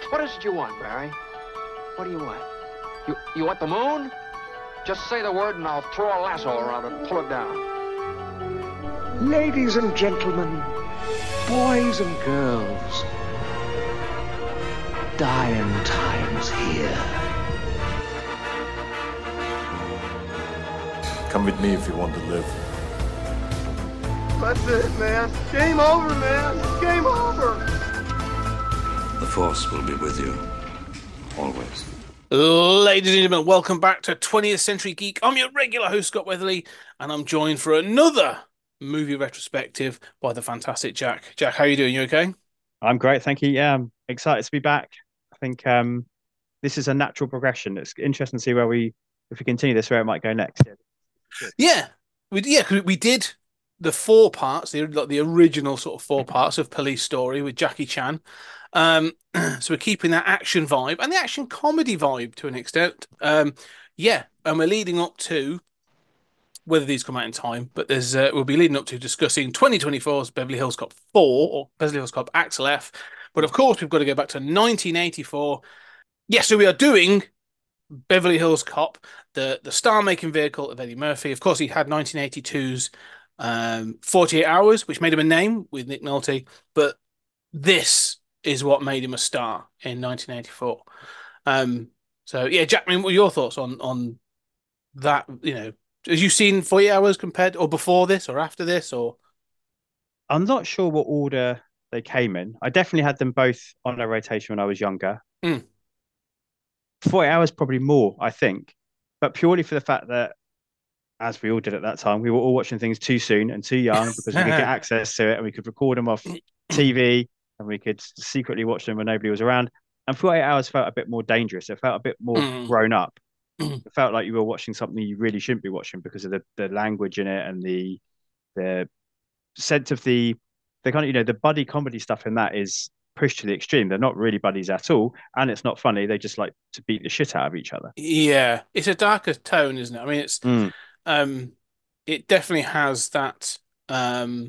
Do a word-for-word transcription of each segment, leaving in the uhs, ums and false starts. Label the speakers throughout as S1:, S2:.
S1: What is it you want, Barry? What do you want? You you want the moon? Just say the word and I'll throw a lasso around it and pull it down.
S2: Ladies and gentlemen, boys and girls, dying times here.
S3: Come with me if you want to live.
S4: That's it, man. Game over, man. Game over.
S5: The Force will be with you, always.
S6: Ladies and gentlemen, welcome back to twentieth Century Geek. I'm your regular host, Scott Weatherly, and I'm joined for another movie retrospective by the fantastic Jack. Jack, how are you doing? You okay?
S7: I'm great, thank you. Yeah, I'm excited to be back. I think um, this is a natural progression. It's interesting to see where we, if we continue this, where it might go next.
S6: Yeah, yeah, we, yeah, 'cause we did the four parts, the like the original sort of four parts of Police Story with Jackie Chan. Um, so we're keeping that action vibe and the action comedy vibe to an extent. Um, yeah, and we're leading up to whether these come out in time, but there's uh, we'll be leading up to discussing twenty twenty-four's Beverly Hills Cop four or Beverly Hills Cop Axel F. But of course, we've got to go back to nineteen eighty-four. Yes, so we are doing Beverly Hills Cop, the the star-making vehicle of Eddie Murphy. Of course, he had nineteen eighty-two's um, forty-eight hours, which made him a name with Nick Nolte. But this is what made him a star in nineteen eighty-four. Um, so yeah, Jack, I mean, what are your thoughts on on that? You know, have you seen forty hours compared or before this or after this or?
S7: I'm not sure what order they came in. I definitely had them both on a rotation when I was younger.
S6: Mm.
S7: forty hours probably more, I think, but purely for the fact that, as we all did at that time, we were all watching things too soon and too young because we could get access to it and we could record them off T V and we could secretly watch them when nobody was around. And forty-eight hours felt a bit more dangerous. It felt a bit more
S6: Mm.
S7: grown up. It felt like you were watching something you really shouldn't be watching because of the, the language in it and the the sense of the the kind of, you know, the buddy comedy stuff in that is pushed to the extreme. They're not really buddies at all, and it's not funny. They just like to beat the shit out of each other.
S6: Yeah, it's a darker tone, isn't it? I mean, it's
S7: Mm.
S6: um, it definitely has that um,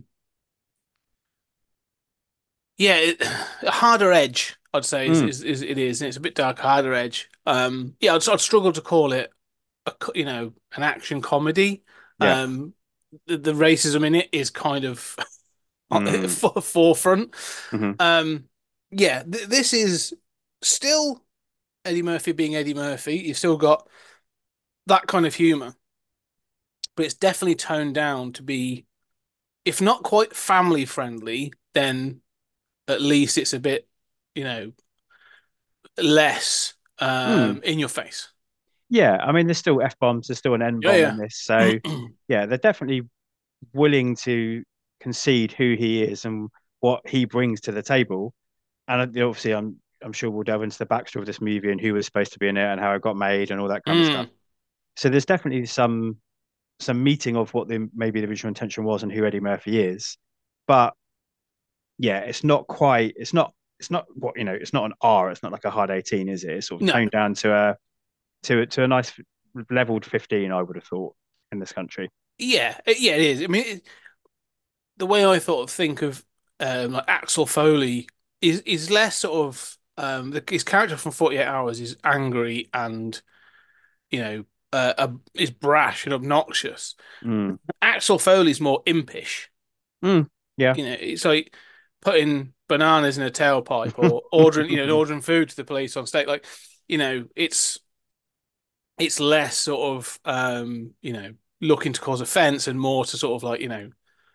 S6: yeah, it, a harder edge. I'd say is,
S7: Mm.
S6: is, is it is. And it's a bit dark, harder edge. Um, yeah, I'd, I'd struggle to call it a co- you know an action comedy.
S7: Yeah.
S6: Um, the, the racism in it is kind of
S7: Mm.
S6: for, forefront.
S7: Mhm.
S6: Um, yeah, th this is still Eddie Murphy being Eddie Murphy. You've still got that kind of humor, but it's definitely toned down to be, if not quite family friendly, then at least it's a bit, you know, less
S7: Mm.
S6: um, in your face.
S7: Yeah, I mean, there's still F bombs, there's still an N bomb
S6: Yeah,
S7: in this, so
S6: yeah.
S7: yeah, they're definitely willing to concede who he is and what he brings to the table. And obviously, I'm I'm sure we'll delve into the backstory of this movie and who was supposed to be in it and how it got made and all that kind of stuff.
S6: Mm.
S7: So there's definitely some some meeting of what the maybe the original intention was and who Eddie Murphy is. But yeah, it's not quite. It's not. It's not what you know. It's not an R. It's not like a hard eighteen, is it? It's sort of
S6: No.
S7: toned down to a to to a nice leveled fifteen. I would have thought in this country.
S6: Yeah, it- yeah, it is. I mean, it, the way I thought of think of um, like Axel Foley is is less sort of um, the, his character from forty-eight Hours is angry and you know uh, uh, is brash and obnoxious.
S7: Mm.
S6: Axel Foley's more impish.
S7: Mm. Yeah.
S6: You know, it's like putting bananas in a tailpipe or ordering, you know, ordering food to the police on state. Like, you know, it's it's less sort of um, you know, looking to cause offense and more to sort of like, you know,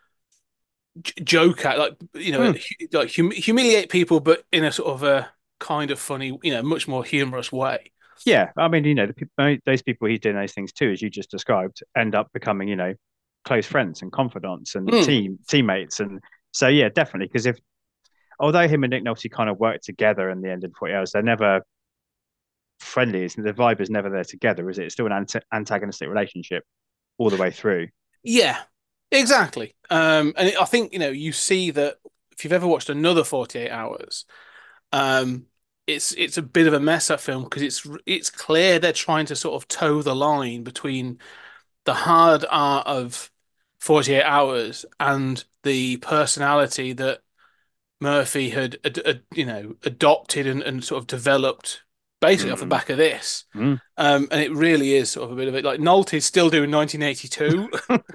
S6: j joke at like, you know,
S7: Mm.
S6: hu like hum humiliate people, but in a sort of a kind of funny, you know, much more humorous way.
S7: Yeah. I mean, you know, the people, those people he's doing those things to, as you just described, end up becoming, you know, close friends and confidants and
S6: Mm.
S7: team teammates. And so, yeah, definitely. Because if although him and Nick Nolte kind of work together in the end of forty hours, they're never friendly. The vibe is never there together, is it? It's still an ant antagonistic relationship all the way through.
S6: Yeah, exactly. Um, and I think, you know, you see that if you've ever watched another forty-eight Hours, um, it's it's a bit of a mess up film because it's it's clear they're trying to sort of toe the line between the hard art of forty-eight Hours and the personality that Murphy had, ad, ad, you know, adopted and, and sort of developed basically off the
S7: Mm.
S6: back of this.
S7: Mm.
S6: Um, and it really is sort of a bit of it. Like Nolte's still doing nineteen eighty-two,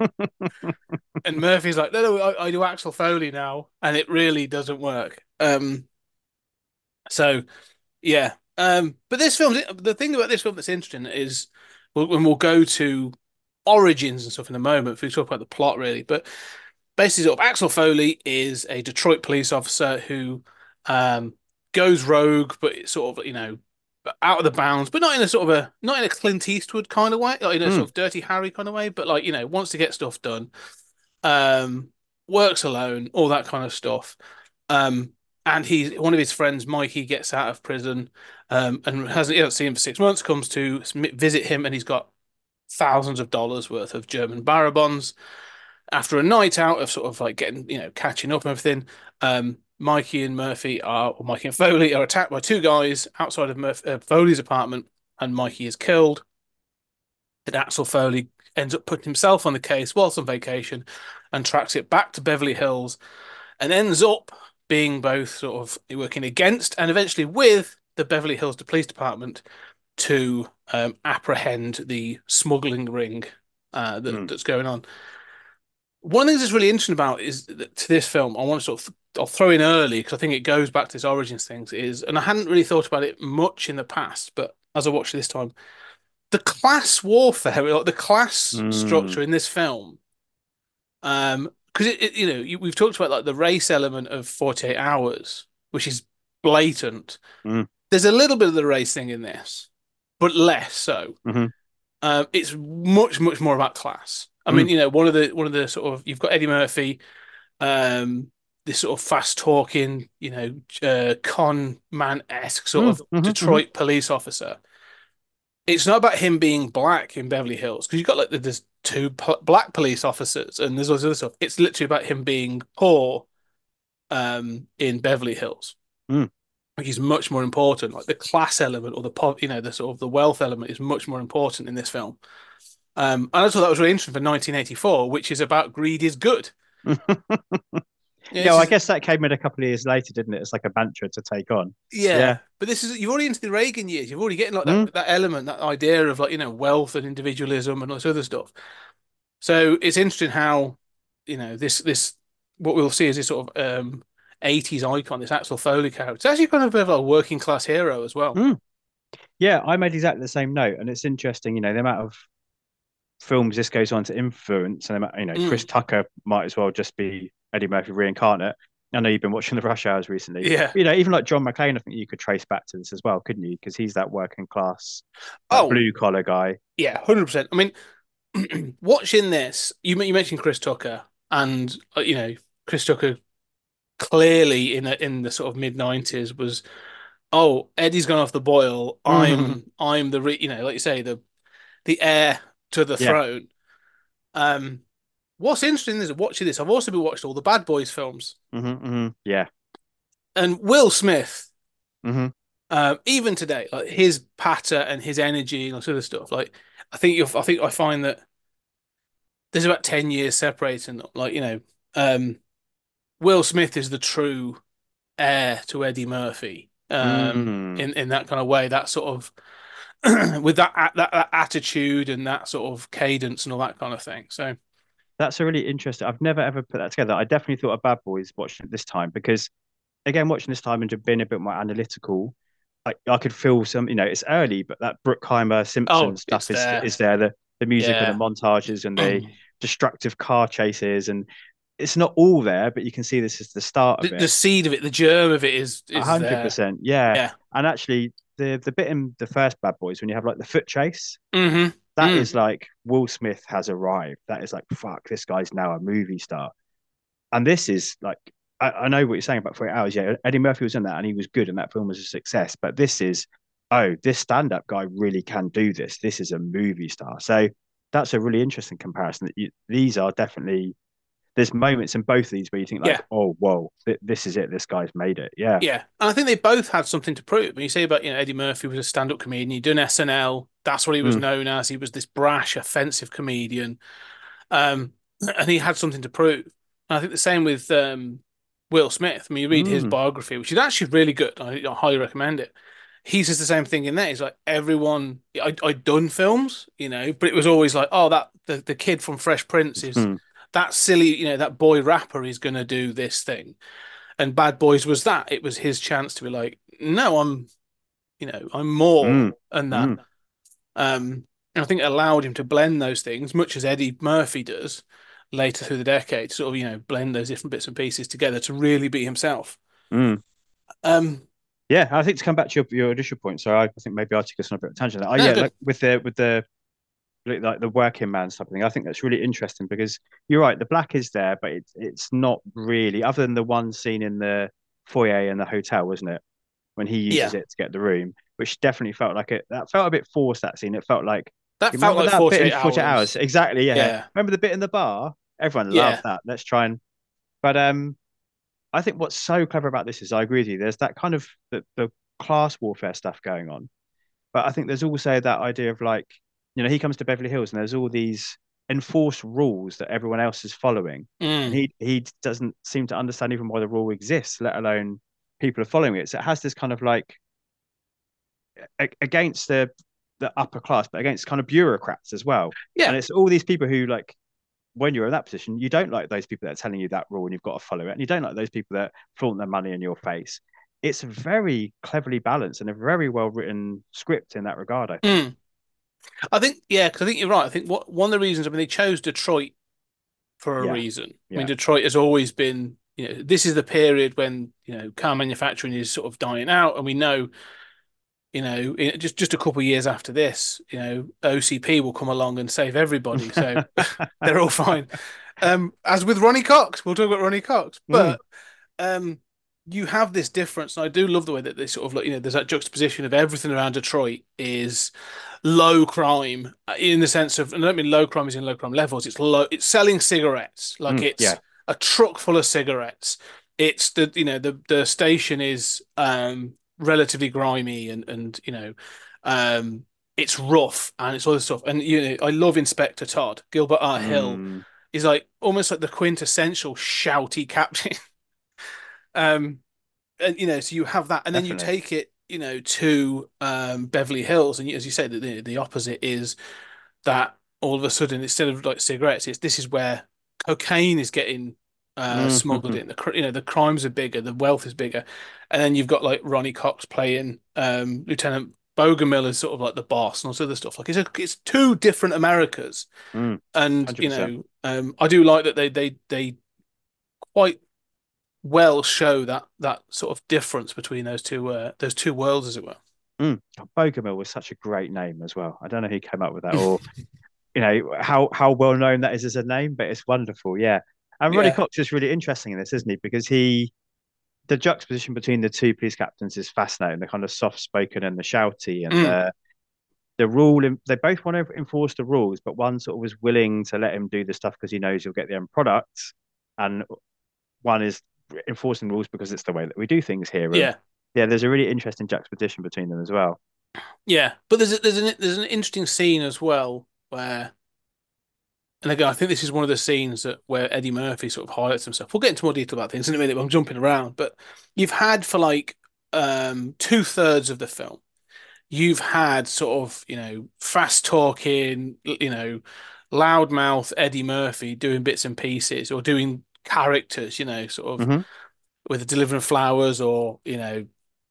S6: and Murphy's like, no, no, I, I do Axel Foley now, and it really doesn't work. Um, so yeah. Um, but this film, the thing about this film that's interesting is, we'll, when we'll go to origins and stuff in a moment, if we talk about the plot really, but basically, sort of, Axel Foley is a Detroit police officer who um, goes rogue, but it's sort of, you know, out of the bounds, but not in a sort of a not in a Clint Eastwood kind of way, like in a
S7: Mm.
S6: sort of Dirty Harry kind of way, but like, you know, wants to get stuff done. Um, works alone, all that kind of stuff. Um, and he's one of his friends, Mikey, gets out of prison, um, and hasn't he hasn't seen him for six months. Comes to visit him, and he's got thousands of dollars worth of German barra bonds. After a night out of sort of like getting, you know, catching up and everything, um, Mikey and Murphy are, or Mikey and Foley are attacked by two guys outside of Murph uh, Foley's apartment, and Mikey is killed. And Axel Foley ends up putting himself on the case whilst on vacation and tracks it back to Beverly Hills and ends up being both sort of working against and eventually with the Beverly Hills Police Department to um, apprehend the smuggling ring uh, that,
S7: Mm.
S6: that's going on. One of the things that's really interesting about is that to this film, I want to sort of I'll throw in early because I think it goes back to this origins things is, and I hadn't really thought about it much in the past, but as I watched it this time, the class warfare, like the class
S7: Mm.
S6: structure in this film, um, because it, it, you know, you, we've talked about like the race element of forty-eight hours, which is blatant.
S7: Mm.
S6: There's a little bit of the race thing in this, but less so.
S7: Mm-hmm.
S6: Um, it's much, much more about class. I
S7: Mm.
S6: mean, you know, one of the one of the sort of you've got Eddie Murphy, um, this sort of fast talking, you know, uh, con man esque sort
S7: Mm,
S6: of
S7: mhm,
S6: Detroit police officer. It's not about him being black in Beverly Hills because you've got like there's two pl- black police officers and there's all this other stuff. It's literally about him being poor, um, in Beverly Hills.
S7: Mm.
S6: Which is much more important. Like the class element or the po- you know the sort of the wealth element is much more important in this film. Um, and I thought that was really interesting for nineteen eighty-four, which is about greed is good. Yeah,
S7: Yeah, well, I
S6: it's-
S7: guess that came in a couple of years later, didn't it? It's like a mantra to take on.
S6: yeah.
S7: Yeah.
S6: But this is you're already into the Reagan years. You're already getting like that,
S7: Mm.
S6: that element, that idea of like, you know, wealth and individualism and all this other stuff. So it's interesting how, you know, this this what we'll see is this sort of um eighties icon, this Axel Foley character. It's actually kind of a bit of a working class hero as well.
S7: Mm. Yeah, I made exactly the same note, and it's interesting, you know, the amount of films this goes on to influence, and the amount, you know,
S6: Mm.
S7: Chris Tucker might as well just be Eddie Murphy reincarnate. I know you've been watching the Rush Hours recently.
S6: Yeah.
S7: You know, even like John McClane, I think you could trace back to this as well, couldn't you? Because he's that working class, that
S6: Oh.
S7: blue collar guy.
S6: Yeah, one hundred percent. I mean, watching this, you you mentioned Chris Tucker, and uh, you know, Chris Tucker clearly in a, in the sort of mid nineties was, oh, Eddie's gone off the boil. I'm I'm the re, you know, like you say, the the heir to the
S7: Yeah.
S6: throne. Um, what's interesting is watching this. I've also been watching all the Bad Boys films,
S7: hmm hmm Yeah.
S6: and Will Smith.
S7: hmm
S6: Um, even today, like his patter and his energy and all sort of stuff. Like I think you'll, I think I find that there's about ten years separating them. Like, you know, um, Will Smith is the true heir to Eddie Murphy. Um,
S7: Mm.
S6: in, in that kind of way, that sort of with that, that that attitude and that sort of cadence and all that kind of thing. So
S7: That's a really interesting. I've never ever put that together. I definitely thought of Bad Boys watching it this time because, again, watching this time and just being a bit more analytical, I, I could feel some. You know, it's early, but that Bruckheimer Simpson
S6: Oh,
S7: stuff
S6: it's
S7: is
S6: there.
S7: is there. The the music
S6: Yeah.
S7: and the montages and the destructive car chases, and it's not all there, but you can see this is the start of
S6: the,
S7: it.
S6: the seed of it, the germ of it is
S7: A
S6: is
S7: hundred
S6: there.
S7: percent, yeah.
S6: Yeah.
S7: And actually, the the bit in the first Bad Boys when you have like the foot chase,
S6: Mm-hmm.
S7: that
S6: Mm.
S7: is like Will Smith has arrived. That is like, fuck, this guy's now a movie star. And this is like, I, I know what you're saying about forty hours. Yeah, Eddie Murphy was in that and he was good and that film was a success. But this is, oh, this stand-up guy really can do this. This is a movie star. So that's a really interesting comparison. That you, these are definitely, there's moments in both of these where you think like,
S6: Yeah.
S7: oh, whoa, th- this is it. This guy's made it. Yeah.
S6: Yeah, and I think they both had something to prove. When you say about, you know, Eddie Murphy was a stand-up comedian, he'd done S N L. That's what he was
S7: Mm.
S6: known as. He was this brash, offensive comedian, um, and he had something to prove. And I think the same with um, Will Smith. I mean, you read his
S7: Mm.
S6: biography, which is actually really good. I, I highly recommend it. He says the same thing in there. He's like, everyone, I, I'd done films, you know, but it was always like, oh, that the, the kid from Fresh Prince is
S7: Mm.
S6: that silly, you know, that boy rapper is going to do this thing. And Bad Boys was that. It was his chance to be like, no, I'm, you know, I'm more
S7: Mm.
S6: than that.
S7: Mm.
S6: Um, and I think it allowed him to blend those things, much as Eddie Murphy does later through the decade, sort of, you know, blend those different bits and pieces together to really be himself.
S7: Mm.
S6: Um,
S7: Yeah, I think to come back to your, your initial point, so I, I think maybe I'll take us on a bit of a tangent. Oh,
S6: no,
S7: yeah,
S6: good.
S7: like with the with the like the working man type of thing. I think that's really interesting because you're right, the black is there, but it's it's not really, other than the one scene in the foyer in the hotel, wasn't it? When he uses
S6: Yeah,
S7: it to get the room, which definitely felt like it. That felt a bit forced. That scene. It felt like
S6: that
S7: you
S6: felt
S7: remember
S6: like
S7: that bit in
S6: forty-eight
S7: forty hours.
S6: hours.
S7: Exactly. Yeah.
S6: Yeah,
S7: Remember the bit in the bar? Everyone
S6: yeah.
S7: loved that. Let's try and. But um, I think what's so clever about this is I agree with you. There's that kind of the, the class warfare stuff going on, but I think there's also that idea of like, you know, he comes to Beverly Hills and there's all these enforced rules that everyone else is following, and
S6: Mm,
S7: he he doesn't seem to understand even why the rule exists, let alone people are following it. So it has this kind of like a- against the the upper class, but against kind of bureaucrats as well.
S6: yeah.
S7: And it's all these people who like when you're in that position, you don't like those people that are telling you that rule and you've got to follow it. And you don't like those people that flaunt their money in your face. It's very cleverly balanced and a very well written script in that regard, I think.
S6: Mm. I think, yeah, because I think you're right. I think what one of the reasons, I mean, they chose Detroit for a
S7: Yeah.
S6: reason. I mean,
S7: Yeah.
S6: Detroit has always been, you know, this is the period when, you know, car manufacturing is sort of dying out. And we know, you know, in, just, just a couple of years after this, you know, O C P will come along and save everybody. So they're all fine. Um, as with Ronnie Cox, we'll talk about Ronnie Cox,
S7: Mm,
S6: but um, you have this difference, and I do love the way that they sort of like, you know, there's that juxtaposition of everything around Detroit is low crime uh, in the sense of, and I don't mean low crime is in low crime levels. It's low. It's selling cigarettes, like
S7: mm,
S6: it's
S7: yeah.
S6: a truck full of cigarettes. It's the you know the the station is um relatively grimy and and you know um it's rough and it's all this stuff. And you know I love Inspector Todd. Gilbert R. Hill
S7: Mm,
S6: is like almost like the quintessential shouty captain. um and you know, so you have that, and then you
S7: definitely.
S6: take it, you know, to um, Beverly Hills, and as you say, that the, the opposite is that all of a sudden, instead of like cigarettes, it's this is where cocaine is getting uh, smuggled
S7: Mm,
S6: in. The cr- you know the crimes are bigger, the wealth is bigger, and then you've got like Ronnie Cox playing um, Lieutenant Bogomil as sort of like the boss and all this other stuff. Like it's a, it's two different Americas,
S7: mm,
S6: and you
S7: one hundred percent.
S6: know, um, I do like that they they they quite well show that that sort of difference between those two uh, those two worlds, as it were.
S7: Mm. Bogomil was such a great name as well. I don't know who came up with that or, you know, how, how well known that is as a name, but it's wonderful. Yeah. And Ronnie
S6: Yeah.
S7: Cox is really interesting in this, isn't he? Because he, the juxtaposition between the two police captains is fascinating. The kind of soft spoken and the shouty and
S6: Mm.
S7: the the rule. They both want to enforce the rules, but one sort of was willing to let him do the stuff because he knows he'll get the end product, and one is enforcing rules because it's the way that we do things here. And
S6: Yeah.
S7: yeah, there's a really interesting juxtaposition between them as well.
S6: Yeah. But there's a, there's an there's an interesting scene as well where, and again, I think this is one of the scenes that where Eddie Murphy sort of highlights himself. We'll get into more detail about things in a minute, but I'm jumping around. But you've had for like um two thirds of the film, you've had sort of, you know, fast talking, you know, loudmouth Eddie Murphy doing bits and pieces or doing characters, you know, sort of
S7: Hmm.
S6: with delivering flowers or, you know,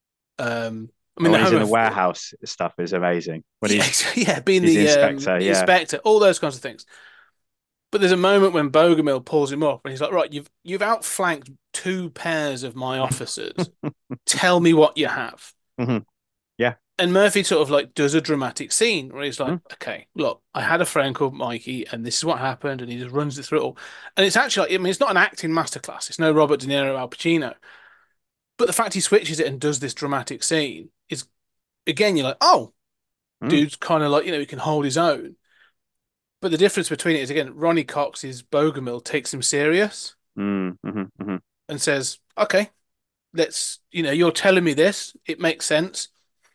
S6: um, I mean,
S7: And
S6: the
S7: when he's
S6: home
S7: in the
S6: of,
S7: warehouse, stuff is amazing. When
S6: yeah,
S7: he's
S6: yeah, being
S7: he's the
S6: the um,
S7: inspector,
S6: the
S7: yeah.
S6: inspector, all those kinds of things. But there's a moment when Bogomil pulls him up and he's like, right, you've you've outflanked two pairs of my officers. Tell me what you have.
S7: Hmm. Yeah.
S6: And Murphy sort of like does a dramatic scene where he's like,
S7: Mm.
S6: okay, look, I had a friend called Mikey, and this is what happened, and he just runs it through it all. And it's actually, I mean, it's not an acting masterclass. It's no Robert De Niro, Al Pacino. But the fact he switches it and does this dramatic scene is, again, you're like, oh,
S7: Mm.
S6: dude's kind of like, you know, he can hold his own. But the difference between it is, again, Ronnie Cox's Bogomil takes him serious
S7: Mm. Hmm. Hmm.
S6: and says, okay, let's, you know, you're telling me this, it makes sense.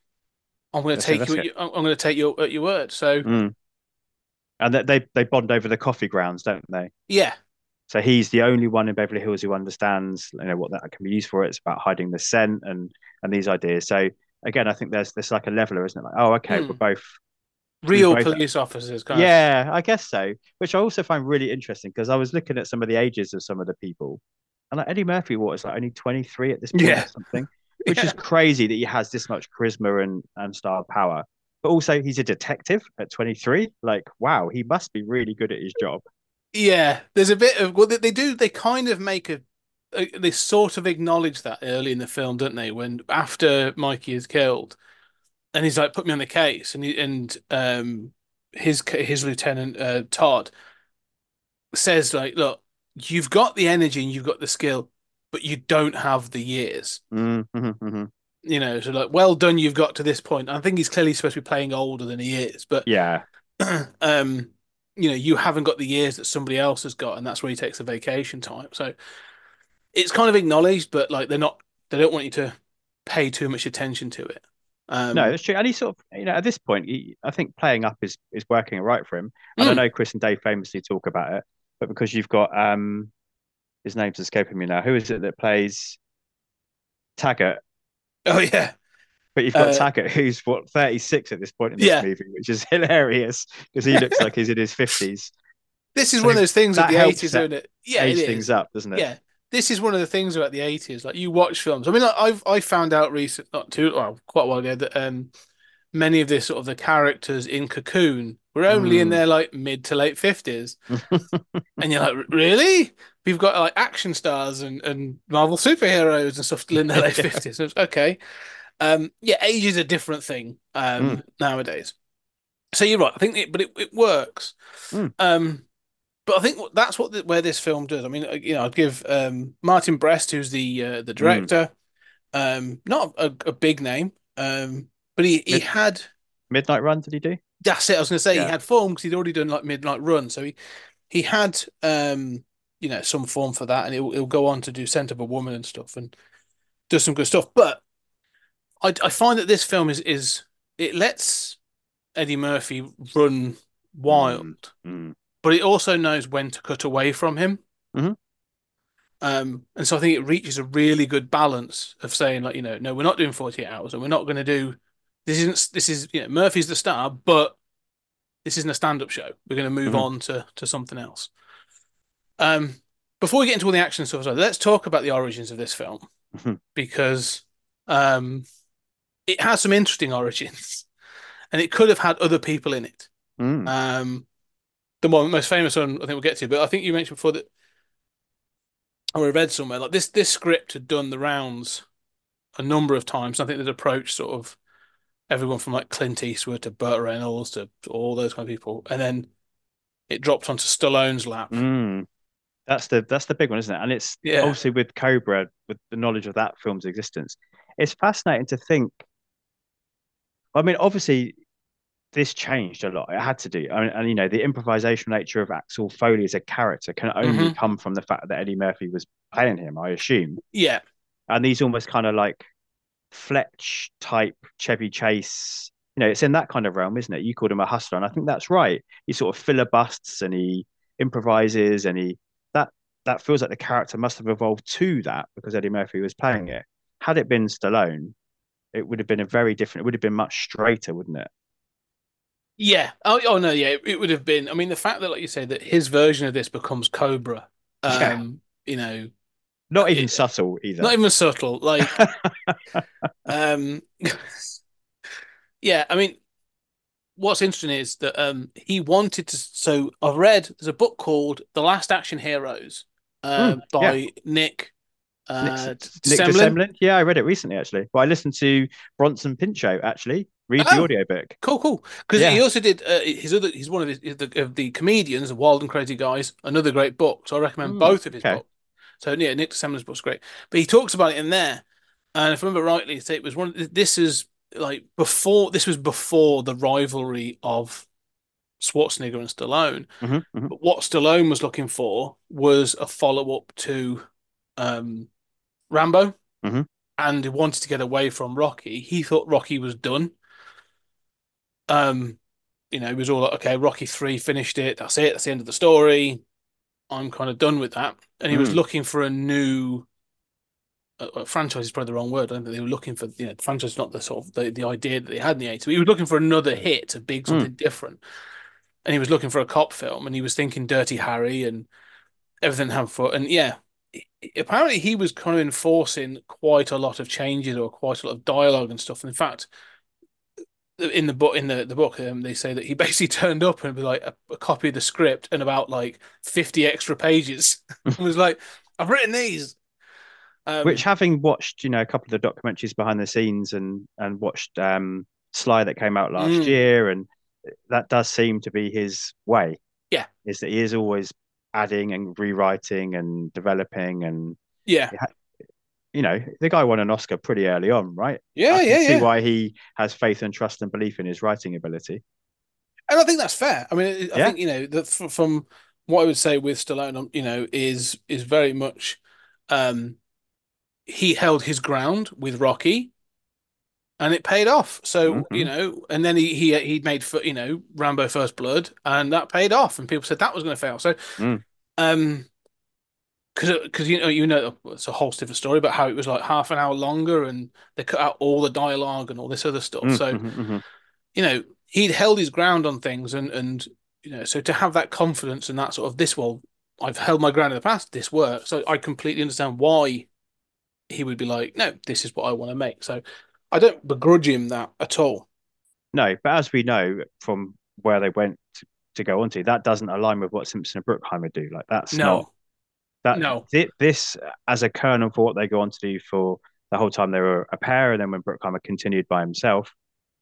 S6: I'm going to
S7: That's it.
S6: take
S7: That's
S6: you, at
S7: it.
S6: your, I'm going to take you at your word. So,
S7: Mm. And they, they they bond over the coffee grounds, don't they?
S6: yeah.
S7: So he's the only one in Beverly Hills who understands, you know, what that can be used for. It's about hiding the scent and and these ideas. So again, I think there's there's like a leveler, isn't it? Like, oh, okay, we're
S6: Mm.
S7: both we
S6: Real
S7: both
S6: police officers, kind of.
S7: yeah, I guess so. Which I also find really interesting because I was looking at some of the ages of some of the people, and like Eddie Murphy was like only twenty-three at this point
S6: Yeah,
S7: or something, which is
S6: yeah,
S7: crazy that he has this much charisma and and star power. But also, he's a detective at twenty-three. Like, wow, he must be really good at his job.
S6: yeah. There's a bit of well, they, they do. They kind of make a, a. They sort of acknowledge that early in the film, don't they? When after Mikey is killed, and he's like, "Put me on the case," and he, and um, his his lieutenant uh, Todd says like, "Look, you've got the energy and you've got the skill, but you don't have the years."
S7: Mm, mhm, mhm.
S6: You know, so like, well done, you've got to this point. I think he's clearly supposed to be playing older than he is, but
S7: Yeah,
S6: um, you know, you haven't got the years that somebody else has got, and that's where he takes the vacation time. So it's kind of acknowledged, but like they're not, they don't want you to pay too much attention to it.
S7: no,
S6: Um,
S7: that's true. And he sort of, you know, at this point, he, I think playing up is is working right for him. And I
S6: mm.
S7: know Chris and Dave famously talk about it, but because you've got um, his name's escaping me now. Who is it that plays Taggart?
S6: Oh yeah,
S7: But you've got
S6: uh,
S7: Taggart, who's what thirty-six at this point in this
S6: yeah.
S7: movie, which is hilarious because he looks like he's in his fifties.
S6: This is
S7: So
S6: one of those things of
S7: that
S6: the
S7: helps
S6: eighties,
S7: that
S6: isn't it? Yeah, it
S7: age
S6: is.
S7: things up, doesn't it?
S6: Yeah, this is one of the things about the eighties. Like you watch films. I mean, like, I've I found out recent, not too, well, quite a while ago that um many of the sort of the characters in Cocoon were only in
S7: Mm.
S6: their like mid to late fifties, and you're like, really? We've got like action stars and and Marvel superheroes and stuff still in their late
S7: Yeah.
S6: fifties. So it's okay. Um, yeah, age is a different thing
S7: Mm.
S6: um nowadays. So you're right. I think, it, but it, it works.
S7: Mm.
S6: Um, but I think that's what the, where this film does. I mean, uh, you know, I'd give um, Martin Brest, who's the uh, the
S7: Mm.
S6: director, um, not a, a big name, um, but he he
S7: Mid
S6: had
S7: Midnight Run, did he do?
S6: that's it. I was going to say he
S7: Yeah.
S6: had form because he'd already done like Midnight Run, so he he had um, you know, some form for that, and he'll he'll go on to do Scent of a Woman and stuff, and does some good stuff. But I I find that this film is is it lets Eddie Murphy run
S7: Mm.
S6: wild,
S7: Mm.
S6: but it also knows when to cut away from him.
S7: Mhm.
S6: Um, and so I think it reaches a really good balance of saying, like, you know, no, we're not doing forty-eight hours, and we're not going to do this. Isn't this is you know Murphy's the star, but this isn't a stand-up show. We're going to move
S7: Mhm.
S6: on to to something else. Um, before we get into all the action stuff, so let's talk about the origins of this film
S7: Mhm.
S6: because um, it has some interesting origins, and it could have had other people in it.
S7: Mm.
S6: Um, the one most famous one I think we'll get to, but I think you mentioned before that or I read somewhere like this this script had done the rounds a number of times. I think they'd approached sort of everyone from like Clint Eastwood to Burt Reynolds to all those kind of people, and then it dropped onto Stallone's lap.
S7: Mm. That's the that's the big one, isn't it? And it's
S6: Yeah.
S7: obviously with Cobra, with the knowledge of that film's existence, it's fascinating to think. I mean, obviously, this changed a lot. It had to do, I mean, and you know, the improvisational nature of Axel Foley as a character can only
S6: hmm
S7: come from the fact that Eddie Murphy was playing him, I assume.
S6: Yeah.
S7: And these almost kind of like Fletch type Chevy Chase. You know, it's in that kind of realm, isn't it? You called him a hustler, and I think that's right. He sort of filibusts and he improvises, and he that that feels like the character must have evolved to that because Eddie Murphy was playing it. Had it been Stallone, it would have been a very different. It would have been much straighter, wouldn't it?
S6: Yeah. Oh, oh no, yeah. It, it would have been. I mean, the fact that, like you say, that his version of this becomes Cobra,
S7: Yeah,
S6: um, you know,
S7: not even
S6: it,
S7: subtle either.
S6: not even subtle. Like, um, yeah. I mean, what's interesting is that um he wanted to. So I've read there's a book called The Last Action Heroes, uh,
S7: Mm, yeah,
S6: by Nick
S7: Nick,
S6: uh
S7: Nick
S6: Semlin.
S7: Dissemblin. Yeah, I read it recently actually. Well, I listened to Bronson Pinchot actually read the
S6: Oh,
S7: audiobook.
S6: cool, cool. Because he
S7: Yeah.
S6: also did uh, his other. He's one of his the, of the comedians, the Wild and Crazy Guys. Another great book. So I recommend
S7: Mm,
S6: both of his
S7: okay.
S6: books. So yeah, Nick Semmler's book's great. But he talks about it in there, and if I remember rightly, it was one. This is like before. This was before the rivalry of Schwarzenegger and Stallone.
S7: hmm hmm
S6: But what Stallone was looking for was a follow up to um, Rambo,
S7: hmm
S6: and he wanted to get away from Rocky. He thought Rocky was done. Um, you know, it was all like, okay, Rocky three finished it. That's it. That's the end of the story. I'm kind of done with that. And he was
S7: Mm.
S6: looking for a new uh, franchise is probably the wrong word. I don't think they were looking for, you know, franchise is not the sort of the, the idea that they had in the eighties. But he was looking for another hit, a big something
S7: Mm.
S6: different. And he was looking for a cop film, and he was thinking Dirty Harry and everything Hamfoot. And yeah, apparently he was kind of enforcing quite a lot of changes or quite a lot of dialogue and stuff. And in fact, in the book, in the, the book, um, they say that he basically turned up and was like a, a copy of the script and about like fifty extra pages. And was like, I've written these. Um,
S7: Which, having watched, you know, a couple of the documentaries behind the scenes and and watched um, Sly that came out last
S6: Mm.
S7: year, and that does seem to be his way.
S6: Yeah.
S7: Is that he is always adding and rewriting and developing, and
S6: yeah,
S7: you know, the guy won an Oscar pretty early on, right?
S6: yeah,
S7: I can
S6: yeah,
S7: see
S6: yeah.
S7: why he has faith and trust and belief in his writing ability.
S6: And I think that's fair. I mean, I
S7: Yeah.
S6: think, you know, that f- from what I would say with Stallone, um, you know, is is very much um, he held his ground with Rocky, and it paid off. So, you
S7: Mhm.
S6: know, and then he he he made f- you know Rambo First Blood, and that paid off, and people said that was going to fail. So,
S7: Mm.
S6: um, because because you know you know it's a whole different story about how it was like half an hour longer, and they cut out all the dialogue and all this other stuff.
S7: Mm,
S6: So,
S7: mhm, mhm.
S6: you know, he'd held his ground on things, and and you know, so to have that confidence and that sort of this, well, I've held my ground in the past, this works. So I completely understand why he would be like, no, this is what I want to make. So I don't begrudge him that at all.
S7: No, but as we know from where they went to, to go on to, that doesn't align with what Simpson and Bruckheimer do. Like that's not
S6: No,
S7: that
S6: no,
S7: thi- this as a kernel for what they go on to do for the whole time they were a pair, and then when Bruckheimer continued by himself,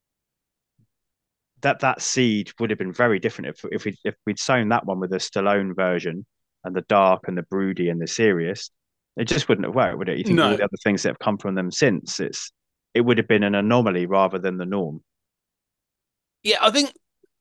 S7: that that seed would have been very different if if we if we'd sown that one with the Stallone version and the dark and the broody and the serious. It just wouldn't have worked, would it? You think all
S6: no.
S7: the other things that have come from them since, it's it would have been an anomaly rather than the norm.
S6: Yeah, I think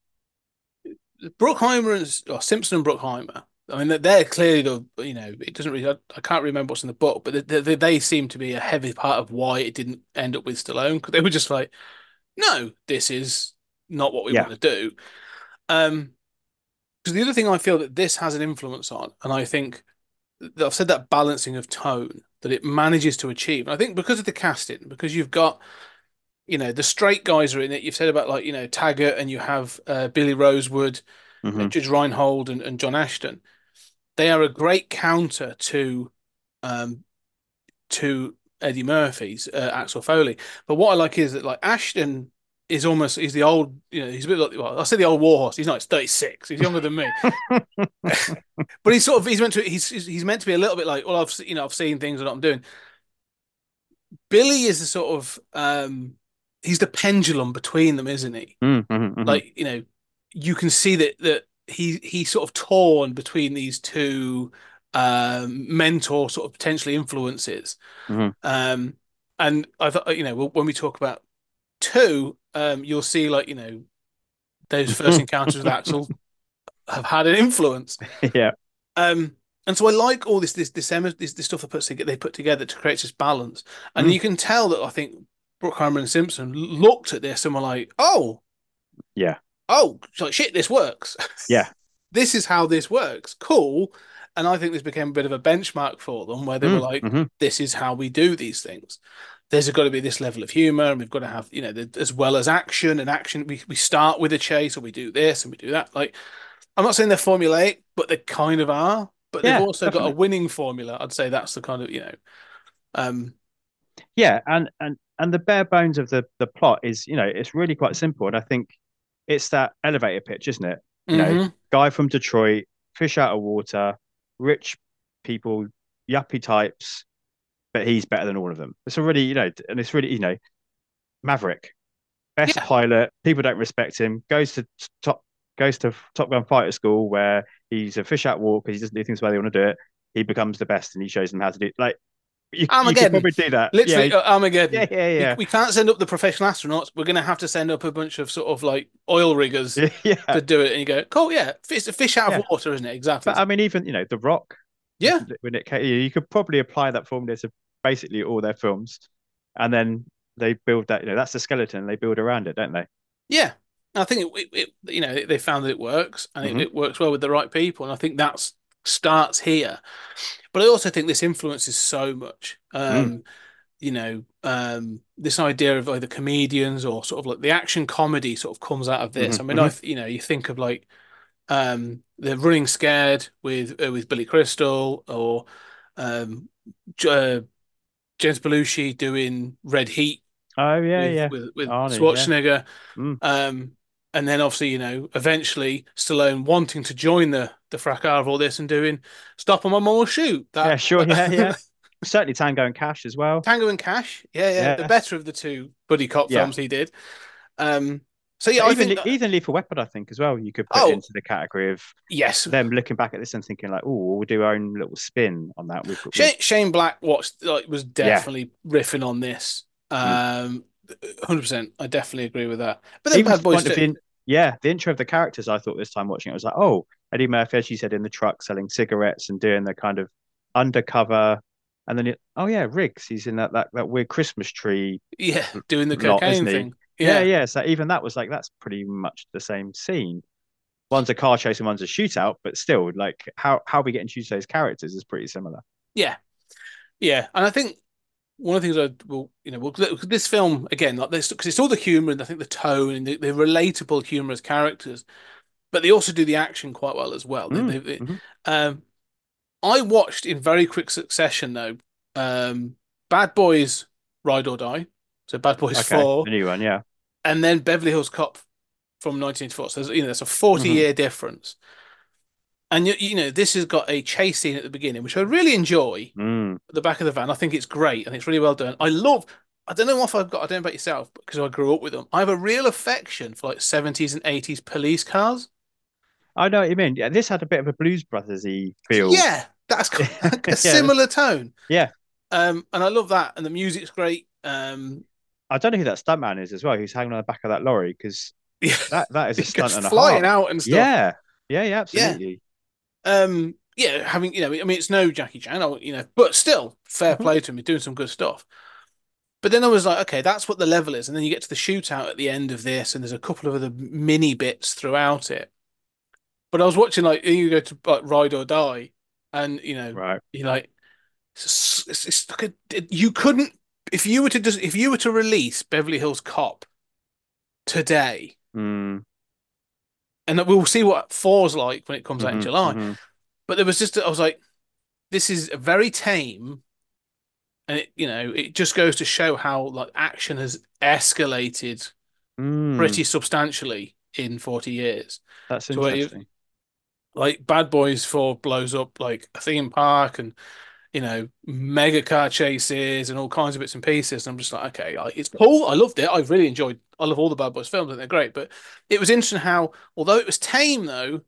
S6: Bruckheimer and or Simpson and Bruckheimer. I mean, they're clearly the, you know, it doesn't really, I, I can't remember what's in the book, but they, they, they seem to be a heavy part of why it didn't end up with Stallone, because they were just like, no, this is not what we
S7: Yeah.
S6: want to do. Um, because the other thing I feel that this has an influence on, and I think that I've said that balancing of tone that it manages to achieve. And I think because of the casting, because you've got, you know, the straight guys are in it. You've said about like, you know, Taggart, and you have uh, Billy Rosewood, uh,
S7: Mhm.
S6: Judge Reinhold, and, and John Ashton. They are a great counter to um to Eddie Murphy's uh, Axel Foley. But what I like is that like Ashton is almost he's the old, you know, he's a bit like, well, I say the old warhorse. He's not, he's thirty-six. He's younger than me. But he's sort of he's meant to he's he's meant to be a little bit like, well, I've you know I've seen things that I'm doing. Billy is the sort of um he's the pendulum between them, isn't he?
S7: Mhm, mhm, mhm.
S6: Like, you know, you can see that that he he's sort of torn between these two um mentor sort of potentially influences.
S7: Mhm.
S6: Um and I thought, you know, when we talk about two, um you'll see like, you know, those first encounters with Axel have had an influence.
S7: Yeah.
S6: Um, and so I like all this this this this, this stuff they put together, they put together to create this balance. And
S7: Mm.
S6: you can tell that I think Bruckheimer and Simpson looked at this and were like, "Oh,
S7: Yeah.
S6: oh, like shit, this works.
S7: Yeah.
S6: This is how this works. Cool." And I think this became a bit of a benchmark for them, where they were
S7: Mm,
S6: like,
S7: mhm.
S6: "This is how we do these things. There's got to be this level of humor, and we've got to have, you know, the, as well as action and action. We we start with a chase, or we do this and we do that. Like, I'm not saying they're formulaic, but they kind of are. But they've
S7: Yeah,
S6: also got a
S7: definitely.
S6: winning formula. I'd say that's the kind of, you know, um,
S7: Yeah, and and and the bare bones of the the plot is, you know, it's really quite simple, and I think it's that elevator pitch, isn't it? You know,
S6: mhm.
S7: guy from Detroit, fish out of water, rich people, yuppie types, but he's better than all of them. It's already, you know, and it's really, you know, Maverick, best
S6: Yeah,
S7: pilot. People don't respect him. Goes to top goes to Top Gun fighter school where he's a fish out of water because he doesn't do things the way they want to do it. He becomes the best, and he shows them how to do it. Like you, you could
S6: Armageddon.
S7: probably do that. Yeah,
S6: Literally, uh,
S7: yeah,
S6: Armageddon.
S7: yeah,
S6: We,
S7: yeah,
S6: we can't send up the professional astronauts. We're going to have to send up a bunch of sort of like oil riggers
S7: yeah, yeah,
S6: to do it. And you go, cool, yeah, fish, fish out
S7: yeah.
S6: of water, isn't it? Exactly.
S7: But I mean, even you know, The Rock.
S6: Yeah,
S7: When it came, you could probably apply that formula to basically all their films, and then they build that. You know, that's the skeleton. They build around it, don't they?
S6: yeah. I think it, it, it, you know, they found that it works, and it,
S7: Hmm.
S6: it works well with the right people. And I think that's starts here. But I also think this influences so much.
S7: Mm.
S6: Um, you know, um, this idea of either comedians or sort of like the action comedy sort of comes out of this. I
S7: Mm-hmm,
S6: mean, I
S7: mm-hmm.
S6: th you know, you think of like um, the Running Scared with uh, with Billy Crystal or um, J- uh, James Belushi doing Red Heat
S7: Oh yeah,
S6: with
S7: yeah.
S6: with with
S7: Arnie, yeah.
S6: Schwarzenegger.
S7: Mm.
S6: Um, and then obviously, you know, eventually Stallone wanting to join the the fracas of all this and doing Stop on My Mom Will Shoot.
S7: Yeah,
S6: That
S7: sure, yeah, yeah. Certainly Tango and Cash as well.
S6: Tango and Cash. Yeah, yeah. The
S7: Yes.
S6: better of the two buddy cop
S7: Yeah.
S6: films he did. Um, so yeah,
S7: But
S6: I
S7: even
S6: think that,
S7: even Lethal Weapon, I think, as well, you could put
S6: oh
S7: into the category of
S6: yes.
S7: them looking back at this and thinking like, oh, we'll do our own little spin on that. We've got we,
S6: Shane, Shane Black watched like was
S7: yeah.
S6: definitely riffing on this.
S7: Mm.
S6: Um, one hundred percent. I definitely agree with that. But then
S7: Even
S6: Bad
S7: to the
S6: Boys
S7: point of
S6: two.
S7: the yeah, the intro of the characters, I thought this time watching it was like, oh, Eddie Murphy, as you said, in the truck selling cigarettes and doing the kind of undercover, and then it, oh yeah, Riggs, he's in that that, that weird Christmas tree
S6: Yeah, doing the
S7: lot,
S6: cocaine
S7: isn't he?
S6: thing.
S7: Yeah,
S6: Yeah.
S7: yeah. So even that was like that's pretty much the same scene. One's a car chase and one's a shootout, but still, like how how we get introduced to those characters is pretty similar.
S6: Yeah. Yeah. And I think one of the things I will, you know, well, this film again, like this, because it's all the humor and I think the tone and the, the relatable humorous characters, but they also do the action quite well as well. They,
S7: Mm,
S6: they, they-
S7: hmm
S6: um, I watched in very quick succession though, um, Bad Boys Ride or Die, so Bad Boys
S7: Okay,
S6: four,
S7: the new one, yeah.
S6: and then Beverly Hills Cop from nineteen eighty-four. So there's, you know, there's a forty
S7: Hmm
S6: year difference. And you, you know, this has got a chase scene at the beginning, which I really enjoy.
S7: Mm.
S6: At the back of the van, I think it's great and it's really well done. I love. I don't know if I've got. I don't know about yourself, because I grew up with them. I have a real affection for like seventies and eighties police cars.
S7: I know what you mean. Yeah, this had a bit of a Blues Brothers-y feel.
S6: Yeah, that's got like a
S7: Yeah,
S6: similar tone.
S7: yeah.
S6: Um, and I love that, and the music's great. Um,
S7: I don't know who that stuntman is as well, who's hanging on the back of that lorry, because
S6: yeah,
S7: that that is a
S6: it goes
S7: stunt and a
S6: flying
S7: half.
S6: out and stuff.
S7: Yeah, yeah, yeah,
S6: Yeah.
S7: absolutely.
S6: Um, yeah, having you know, I mean, it's no Jackie Chan, I- you know, but still, fair
S7: Mhm.
S6: play to him. He's doing some good stuff. But then I was like, okay, that's what the level is, and then you get to the shootout at the end of this, and there's a couple of other mini bits throughout it. But I was watching like you go to like, Ride or Die, and you know,
S7: Right.
S6: you're like, it's, it's, it's like a, you couldn't if you were to just if you were to release Beverly Hills Cop today,
S7: Mm.
S6: and we'll see what four's like when it comes out in
S7: hmm
S6: July.
S7: hmm
S6: But there was just I was like, this is very tame, and it you know it just goes to show how like action has escalated
S7: Mm.
S6: pretty substantially in forty years.
S7: That's
S6: So where you-
S7: interesting.
S6: like Bad Boys four blows up like a theme park and you know mega car chases and all kinds of bits and pieces. And I'm just like, okay, like, it's cool. I loved it. I really enjoyed. I love all the Bad Boys films and they're great. But it was interesting how, although it was tame, though,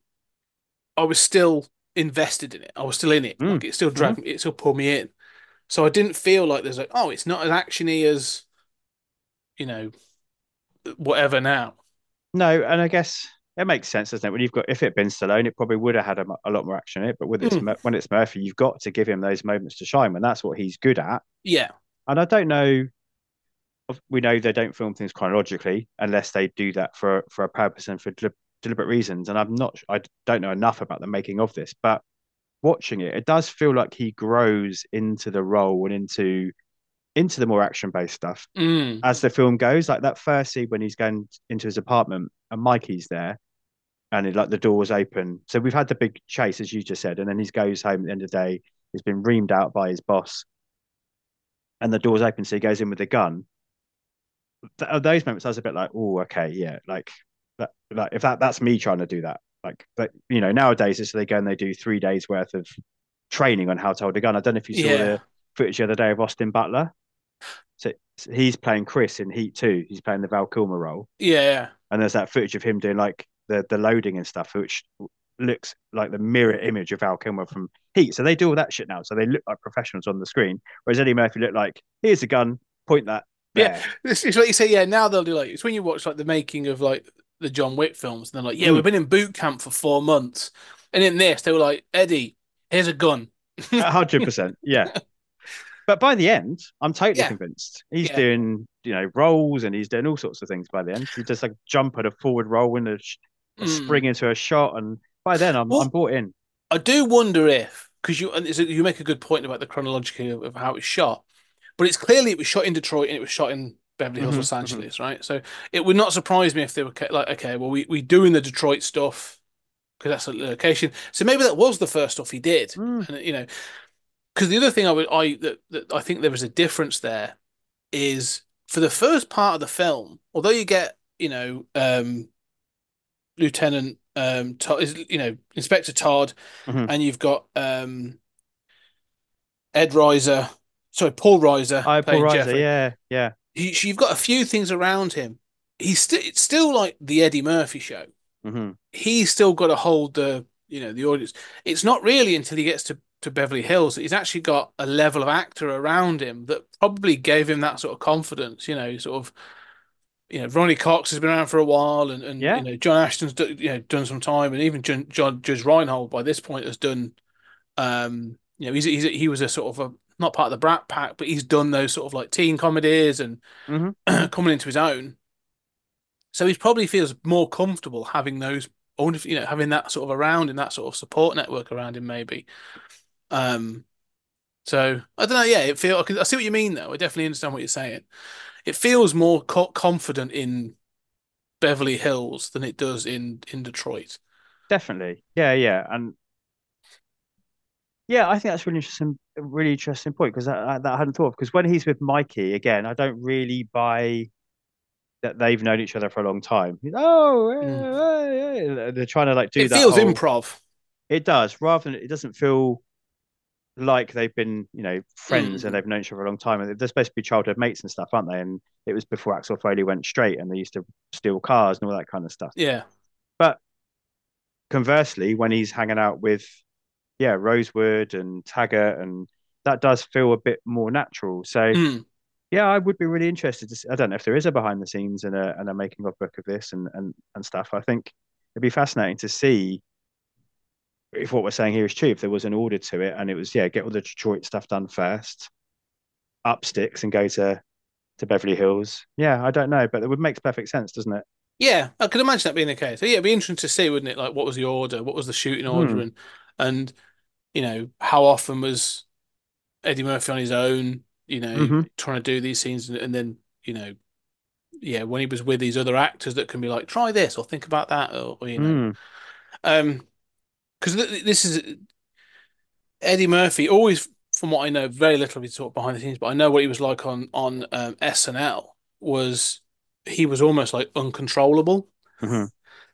S6: I was still invested in it. I was still in it.
S7: Mm.
S6: Like it still
S7: hmm
S6: dragged me. It still pulled me in. So I didn't feel like there's like, oh, it's not as actiony as you know whatever now.
S7: No, and I guess it makes sense, doesn't it? When you've got, if it had been Stallone, it probably would have had a, mu- a lot more action in it. But with it's
S6: Mm.
S7: Mur- when it's Murphy, you've got to give him those moments to shine when that's what he's good at.
S6: Yeah.
S7: And I don't know, of- we know they don't film things chronologically unless they do that for for a purpose and for delib deliberate reasons. And I'm not, I don't know enough about the making of this, but watching it, it does feel like he grows into the role and into into the more action based stuff
S6: Mm.
S7: as the film goes. Like that first scene when he's going into his apartment and Mikey's there and it, like the doors open. So we've had the big chase, as you just said, and then he goes home at the end of the day. He's been reamed out by his boss, and the doors open, so he goes in with a gun. Th those moments, I was a bit like, oh, okay, yeah, like that. Like if that that's me trying to do that. Like, but you know, nowadays, so they go and they do three days worth of training on how to hold a gun. I don't know if you saw
S6: Yeah.
S7: the footage the other day of Austin Butler. So so he's playing Chris in Heat Two. He's playing the Val Kilmer role.
S6: Yeah.
S7: And there's that footage of him doing like the the loading and stuff, which looks like the mirror image of Val Kilmer from Heat. So they do all that shit now. So they look like professionals on the screen. Whereas Eddie Murphy looked like, here's a gun, point that there.
S6: Yeah. This is what you say. Yeah. Now they'll do like it's when you watch like the making of like the John Wick films, and they're like, yeah,
S7: Mm.
S6: we've been in boot camp for four months, and in this they were like, Eddie, here's a gun.
S7: A hundred percent. Yeah. But by the end, I'm totally
S6: Yeah.
S7: convinced. He's
S6: Yeah.
S7: doing, you know, rolls and he's doing all sorts of things by the end. He does like jump at a forward roll and a, sh- a
S6: Mm.
S7: spring into a shot. And by then I'm
S6: Well-
S7: I'm bought in.
S6: I do wonder if, because you and you make a good point about the chronology of, of how it's shot, but it's clearly it was shot in Detroit and it was shot in Beverly Hills,
S7: Hmm.
S6: Los
S7: Hmm.
S6: Angeles, right? So it would not surprise me if they were like, okay, well, we we doing the Detroit stuff because that's a location. So maybe that was the first stuff he did,
S7: Mm.
S6: and you know, because the other thing I would I that, that I think there was a difference there is for the first part of the film, although you get you know um, Lieutenant um, Todd, is you know Inspector Todd,
S7: Hmm.
S6: and you've got um, Ed Reiser, sorry Paul Reiser
S7: I Paul
S6: playing
S7: Reiser,
S6: Jeffrey.
S7: yeah, yeah.
S6: You, you've got a few things around him. He's still it's still like the Eddie Murphy show.
S7: Hmm.
S6: He's still got to hold the you know the audience. It's not really until he gets to to Beverly Hills that he's actually got a level of actor around him that probably gave him that sort of confidence. You know, sort of you know Ronnie Cox has been around for a while, and and you
S7: Yeah.
S6: know John Ashton's do, you know done some time, and even John, John Judge Reinhold by this point has done. Um, you know, he's, he's he was a sort of a not part of the Brat Pack, but he's done those sort of like teen comedies and
S7: Hmm. Hmm.
S6: coming into his own. So he probably feels more comfortable having those, you know, having that sort of around in that sort of support network around him, maybe. Um, so I don't know. Yeah, it feel I see what you mean, though. I definitely understand what you're saying. It feels more co confident in Beverly Hills than it does in in Detroit.
S7: Definitely. Yeah, yeah. And yeah, I think that's really interesting, a really interesting point because that, that I hadn't thought of. Because when he's with Mikey, again, I don't really buy that they've known each other for a long time. Oh,
S6: Mm.
S7: eh, eh, eh. They're trying to like do
S6: It
S7: that
S6: feels
S7: whole.
S6: improv.
S7: It does, rather than it doesn't feel like they've been, you know, friends and
S6: Mm.
S7: they've known each other for a long time. And they're supposed to be childhood mates and stuff, aren't they? And it was before Axel Foley went straight and they used to steal cars and all that kind of stuff.
S6: Yeah.
S7: But conversely, when he's hanging out with, yeah, Rosewood and Taggart, and that does feel a bit more natural. So,
S6: Mm.
S7: yeah, I would be really interested to see, I don't know if there is a behind the scenes and a, and a making of book of this and, and, and stuff. I think it'd be fascinating to see if what we're saying here is true, if there was an order to it and it was, yeah, get all the Detroit stuff done first, up sticks and go to, to Beverly Hills. Yeah, I don't know, but it would make perfect sense, doesn't it?
S6: Yeah, I could imagine that being the case. So yeah, it'd be interesting to see, wouldn't it? Like, what was the order? What was the shooting order?
S7: Hmm.
S6: And and you know, how often was Eddie Murphy on his own? You know,
S7: Mm-hmm.
S6: trying to do these scenes, and, and then you know, yeah, when he was with these other actors that can be like, try this or think about that, or, or you know,
S7: Mm.
S6: um, because th this is Eddie Murphy. Always, from what I know, very little of his sort of behind the scenes, but I know what he was like on on um, S N L. Was he was almost like uncontrollable.
S7: Mm-hmm.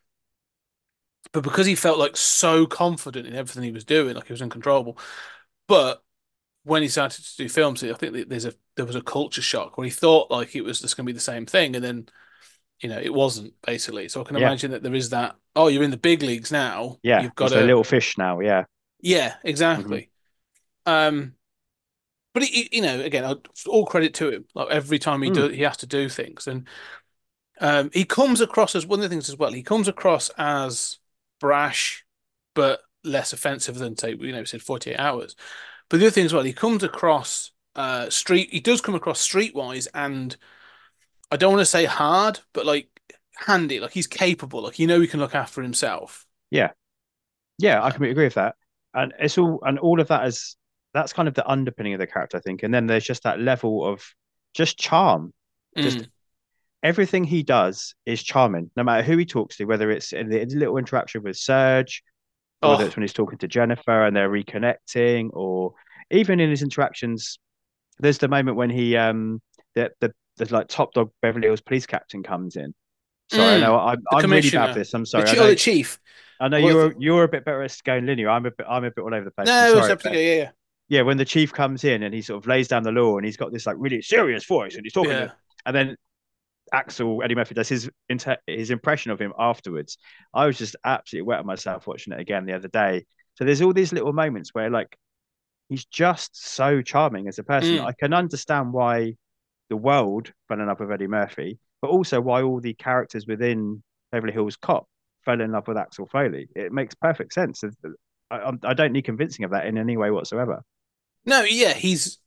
S6: But because he felt like so confident in everything he was doing, like he was uncontrollable. But when he started to do films, I think there's a there was a culture shock where he thought like it was just going to be the same thing, and then you know it wasn't basically. So I can
S7: Yeah.
S6: imagine that there is that. Oh, you're in the big leagues now.
S7: Yeah.
S6: You've got
S7: It's a
S6: to.
S7: little fish now. Yeah.
S6: Yeah,
S7: Mm-hmm.
S6: exactly. Um, but he, you know, again, all credit to him. Like every time he
S7: Mm.
S6: do, he has to do things, and um, he comes across as one of the things as well. He comes across as brash, but less offensive than say, you know, said forty-eight hours. But the other thing as well, he comes across uh street. He does come across streetwise, and I don't want to say hard, but like handy. Like he's capable. Like you know, he can look after himself.
S7: Yeah. Yeah. I
S6: Uh,
S7: completely agree with that. And it's all, and all of that is, that's kind of the underpinning of the character, I think. And then there's just that level of just charm. Just
S6: mm.
S7: everything he does is charming, no matter who he talks to, whether it's in the little interaction with Serge, or whether
S6: Oh,
S7: it's when he's talking to Jennifer and they're reconnecting, or even in his interactions. There's the moment when he um the the the like top dog Beverly Hills police captain comes in. Sorry, I
S6: mm.
S7: know I'm
S6: The
S7: I'm really bad for
S6: commissioner,
S7: this. I'm
S6: the
S7: sorry. I
S6: ch- oh,
S7: know
S6: the chief.
S7: I know
S6: What?
S7: you're you're a bit better at going linear. I'm a bit I'm a bit all over the place. I'm
S6: No, it's
S7: sorry, but
S6: absolutely yeah,
S7: yeah, when the chief comes in and he sort of lays down the law and he's got this like really serious voice and he's
S6: yeah,
S7: talking to,
S6: yeah.
S7: and then Axel Eddie Murphy does his inter- his impression of him afterwards. I was just absolutely wetting myself watching it again the other day. So there's all these little moments where like he's just so charming as a person.
S6: Mm.
S7: I can understand why the world fell in love with Eddie Murphy, but also why all the characters within Beverly Hills Cop fell in love with Axel Foley. It makes perfect sense. I, I don't need convincing of that in any way whatsoever.
S6: No, yeah, he's.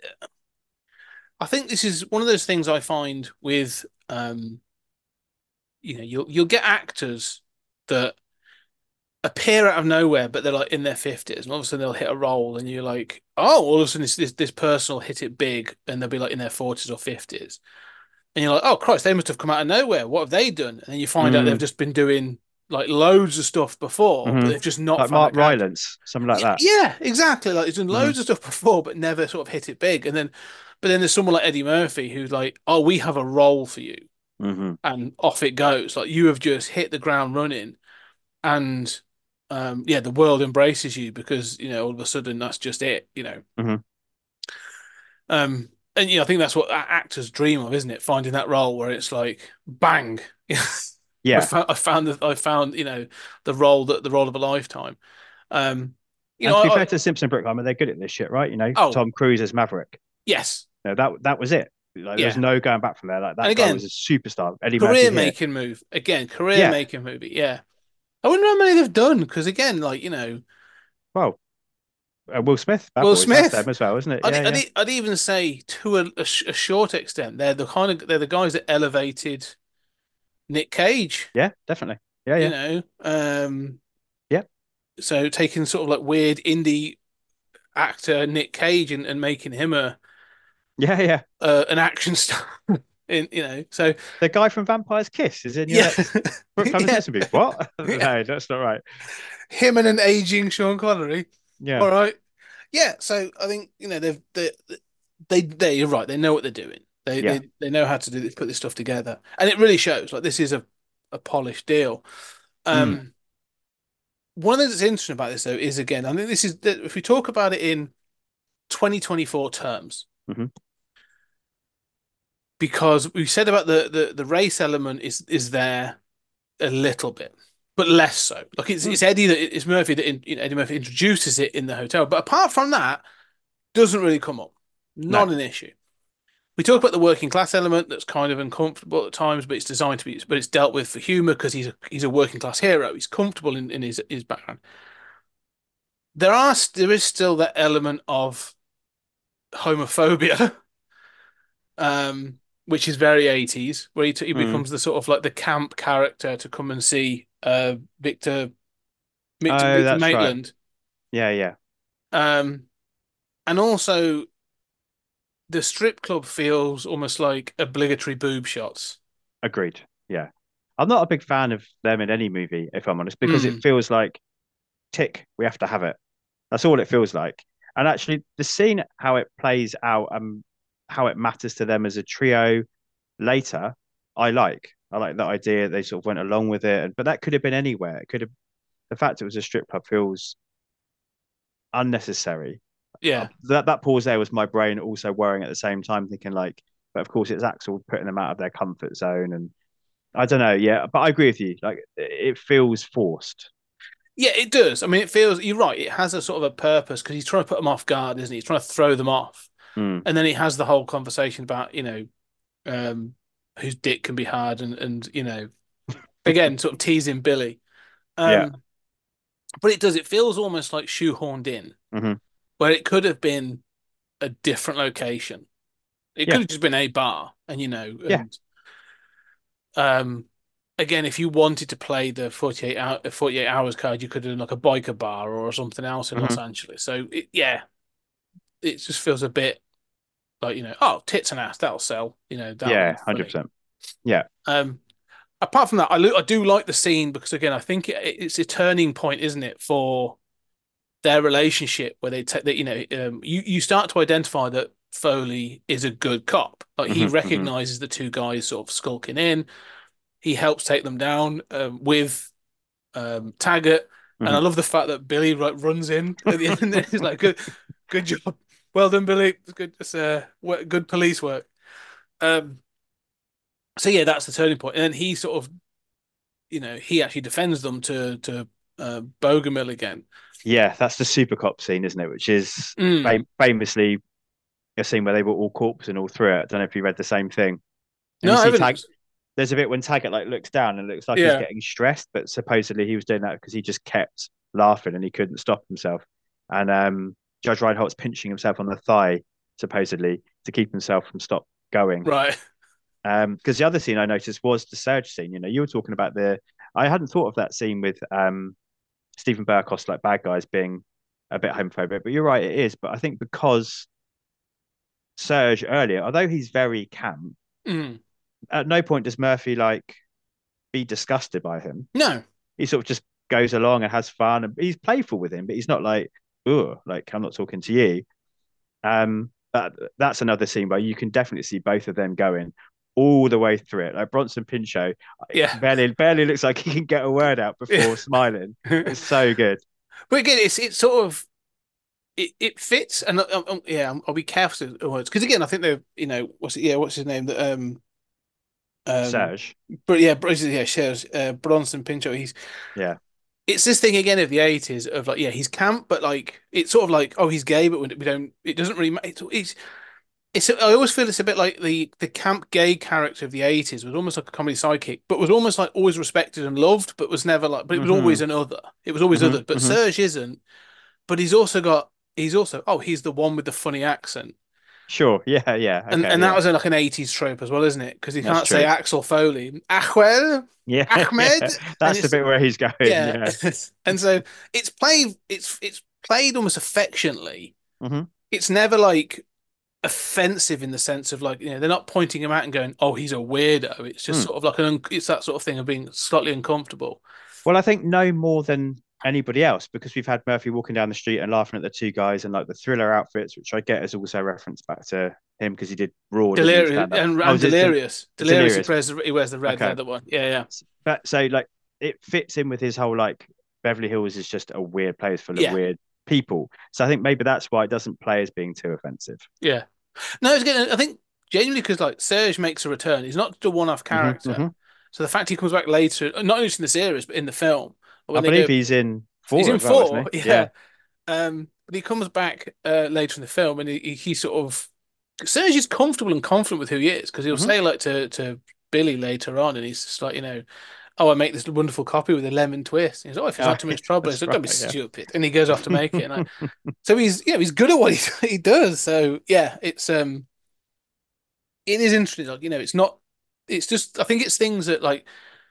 S6: I think this is one of those things I find with um, you know, you'll you'll get actors that appear out of nowhere, but they're like in their fifties, and all of a sudden they'll hit a role, and you're like, oh, all of a sudden this this, this person will hit it big, and they'll be like in their forties or fifties, and you're like, oh Christ, they must have come out of nowhere. What have they done? And then you find out they've
S7: Mm,
S6: just been doing like loads of stuff before, but
S7: hmm
S6: they've just not
S7: Like
S6: found
S7: Mark
S6: a character.
S7: Rylance, something like
S6: Yeah,
S7: that.
S6: yeah, exactly. Like he's done
S7: Hmm
S6: loads of stuff before, but never sort of hit it big. And then, but then there's someone like Eddie Murphy who's like, oh, we have a role for you,
S7: hmm
S6: and off it goes. Like you have just hit the ground running, and um, yeah, the world embraces you because you know all of a sudden that's just it, you know.
S7: hmm
S6: Um, and you know, I think that's what actors dream of, isn't it? Finding that role where it's like bang, I
S7: Yeah.
S6: found, I found that I found you know the role that the role of a lifetime. Um, you
S7: And
S6: know,
S7: to be
S6: I,
S7: fair
S6: I,
S7: to Simpson Brooklyn, they're good at this shit, right? You know,
S6: oh
S7: Tom Cruise as Maverick.
S6: yes,
S7: You know, that that was it. Like, there was
S6: yeah,
S7: no going back from there. Like
S6: and
S7: that guy
S6: again,
S7: was a superstar. Eddie
S6: career
S7: Murphy here.
S6: making move again, career
S7: Yeah.
S6: making movie, yeah. I wonder how many they've done because again, like you know,
S7: Well, uh, Will Smith, Bad
S6: Will
S7: Boys, that's
S6: Smith.
S7: them as well, isn't it?
S6: I'd,
S7: Yeah,
S6: I'd,
S7: yeah.
S6: e- I'd even say to a, a, sh- a short extent, they're the kind of they're the guys that elevated Nick Cage.
S7: Yeah, definitely. Yeah,
S6: You
S7: yeah.
S6: know, um,
S7: Yeah.
S6: so taking sort of like weird indie actor Nick Cage and, and making him a
S7: Yeah, yeah.
S6: uh, an action star. In you know, so
S7: The guy from Vampire's Kiss is in your
S6: yeah,
S7: next Brooklyn
S6: yeah,
S7: Simpson movie. What?
S6: yeah.
S7: No, that's not right.
S6: Him and an aging Sean Connery.
S7: Yeah.
S6: All right, yeah. So I think you know they've they they they you're right. They know what they're doing. They
S7: Yeah.
S6: they they know how to do this, put this stuff together, and it really shows. Like this is a a polished deal.
S7: Mm.
S6: Um, one of the things that's interesting about this though is again, I think this is that if we talk about it in twenty twenty-four terms,
S7: hmm
S6: because we said about the the the race element is is there a little bit, but less so. Like it's
S7: Mm.
S6: it's Eddie that it's Murphy that in, you know, Eddie Murphy introduces it in the hotel, but apart from that, doesn't really come up.
S7: No.
S6: Not an issue. We talk about the working class element that's kind of uncomfortable at times, but it's designed to be, but it's dealt with for humor because he's a he's a working class hero. He's comfortable in, in his his background. There are there is still that element of homophobia, um, which is very eighties, where he, he
S7: Mm.
S6: becomes the sort of like the camp character to come and see uh Victor Victor,
S7: Oh,
S6: Victor
S7: that's right.
S6: Maitland,
S7: Yeah, yeah.
S6: um, and also the strip club feels almost like obligatory boob shots.
S7: Agreed. Yeah. I'm not a big fan of them in any movie, if I'm honest, because it
S6: Mm,
S7: feels like tick, we have to have it. That's all it feels like. And actually, the scene, how it plays out and how it matters to them as a trio later, I like. I like that idea. They sort of went along with it. But that could have been anywhere. It could have, the fact it was a strip club feels unnecessary. Uh,
S6: yeah,
S7: that that pause there was my brain also worrying at the same time, thinking like, but of course it's Axel putting them out of their comfort zone, and I don't know, yeah, but I agree with you. Like it feels forced.
S6: yeah, it does. I mean, it feels you're right. It has a sort of a purpose because he's trying to put them off guard, isn't he? He's trying to throw them off,
S7: Mm,
S6: and then he has the whole conversation about you know, um, whose dick can be hard, and and you know, again, sort of teasing Billy.
S7: yeah.
S6: Um, but it does. It feels almost like shoehorned in,
S7: hmm
S6: where it could have been a different location. It
S7: Yeah.
S6: could have just been a bar, and you know,
S7: Yeah.
S6: and um, again, if you wanted to play the forty-eight hour, forty-eight hours card, you could have done like a biker bar or something else in Los
S7: hmm
S6: Angeles. So it, yeah, it just feels a bit like you know, oh, tits and ass, that'll sell. You know, that'll
S7: Yeah.
S6: be
S7: Hundred
S6: funny.
S7: percent. Yeah.
S6: Um, apart from that, I lo- I do like the scene because again, I think it, it's a turning point, isn't it, for their relationship where they take that you know, um, you you start to identify that Foley is a good cop. Like he
S7: hmm hmm
S6: recognizes the two guys sort of skulking in. He helps take them down um, with um, Taggart, and I
S7: hmm
S6: love the fact that Billy like, runs in at the end. And he's like, "Good, good job, well done, Billy. It's good, it's, uh, good police work." Um, so yeah, that's the turning point. And then he sort of, you know, he actually defends them to to uh, Bogomil again.
S7: Yeah. That's the super cop scene, isn't it? Which is
S6: Mm.
S7: fam famously a scene where they were all corpse and all through it. I don't know if you read the same thing. And
S6: No,
S7: you
S6: I
S7: see
S6: haven't.
S7: Tag. There's a bit when Taggart like looks down and looks like he's
S6: Yeah,
S7: getting stressed, but supposedly he was doing that because he just kept laughing and he couldn't stop himself. And um, Judge Reinhold's pinching himself on the thigh, supposedly, to keep himself from stop going.
S6: right.
S7: Um, because the other scene I noticed was the surge scene. You know, you were talking about the. I hadn't thought of that scene with um Stephen Burkos like bad guys being a bit homophobic. But you're right, it is. But I think because Serge earlier, although he's very camp,
S6: Mm.
S7: at no point does Murphy like be disgusted by him.
S6: No.
S7: He sort of just goes along and has fun, and he's playful with him, but he's not like, oh, like I'm not talking to you. Um, that that's another scene where you can definitely see both of them going all the way through it. Like Bronson Pinchot,
S6: Yeah.
S7: barely barely looks like he can get a word out before
S6: Yeah.
S7: smiling. It's so good.
S6: But again, it's it's sort of it, it fits, and um, um, yeah, I'll be careful with the words because again, I think they're you know what's it? Yeah, what's his name? That um um,
S7: Serge,
S6: but yeah, Br- yeah, shares uh, Bronson Pinchot. He's
S7: yeah,
S6: it's this thing again of the eighties of like yeah, he's camp, but like it's sort of like oh, he's gay, but we don't. It doesn't really matter. It's, it's it's. I always feel it's a bit like the the camp gay character of the eighties was almost like a comedy sidekick, but was almost like always respected and loved, but was never like. But it was
S7: hmm
S6: always an other. It was always
S7: hmm
S6: other. But
S7: hmm
S6: Serge isn't. But he's also got. He's also oh, he's the one with the funny accent.
S7: Sure, yeah, yeah,
S6: And
S7: okay,
S6: and
S7: yeah,
S6: that was like an eighties trope as well, isn't it? Because he
S7: that's
S6: can't say
S7: true.
S6: Axel Foley, Achwell,
S7: Yeah,
S6: Ahmed,
S7: yeah.
S6: and
S7: That's the
S6: it's
S7: bit where he's going.
S6: yeah,
S7: Yeah.
S6: and so it's played it's it's played almost affectionately.
S7: hmm
S6: It's never like offensive in the sense of like you know they're not pointing him out and going, oh, he's a weirdo. It's just
S7: Mm.
S6: sort of like an un- it's that sort of thing of being slightly uncomfortable.
S7: Well, I think no more than anybody else because we've had Murphy walking down the street and laughing at the two guys and like the Thriller outfits, which I get is also a reference back to him because he did Raw, didn't he?
S6: Delirious
S7: Stand up.
S6: and,
S7: Oh,
S6: and
S7: is it Del-
S6: delirious, delirious. He
S7: Delirious?
S6: wears the, he wears the red
S7: Okay.
S6: leather one. Yeah, yeah,
S7: But so like it fits in with his whole like Beverly Hills is just a weird place full of
S6: yeah,
S7: weird people. So I think maybe that's why it doesn't play as being too offensive.
S6: yeah. No, it's good. I think genuinely because like Serge makes a return. He's not just a one-off
S7: hmm
S6: character.
S7: hmm
S6: So the fact he comes back later, not only just in the series but in the film,
S7: I
S6: when they
S7: believe
S6: go,
S7: he's in four
S6: he's in
S7: as well,
S6: four.
S7: isn't he?
S6: Yeah. Um, but he comes back uh, later in the film, and he, he, he sort of Serge is comfortable and confident with who he is because he'll
S7: hmm
S6: say like to to Billy later on, and he's just like you know. Oh, I make this wonderful coffee with a lemon twist. He's like, oh, if it's
S7: Oh,
S6: not too much trouble,
S7: that's
S6: he's like, don't be
S7: right. Yeah.
S6: stupid. And he goes off to make it. And I, so he's, you know, he's good at what he, he does. So yeah, it's um, it is interesting. Like, you know, it's not, it's just, I think it's things that like,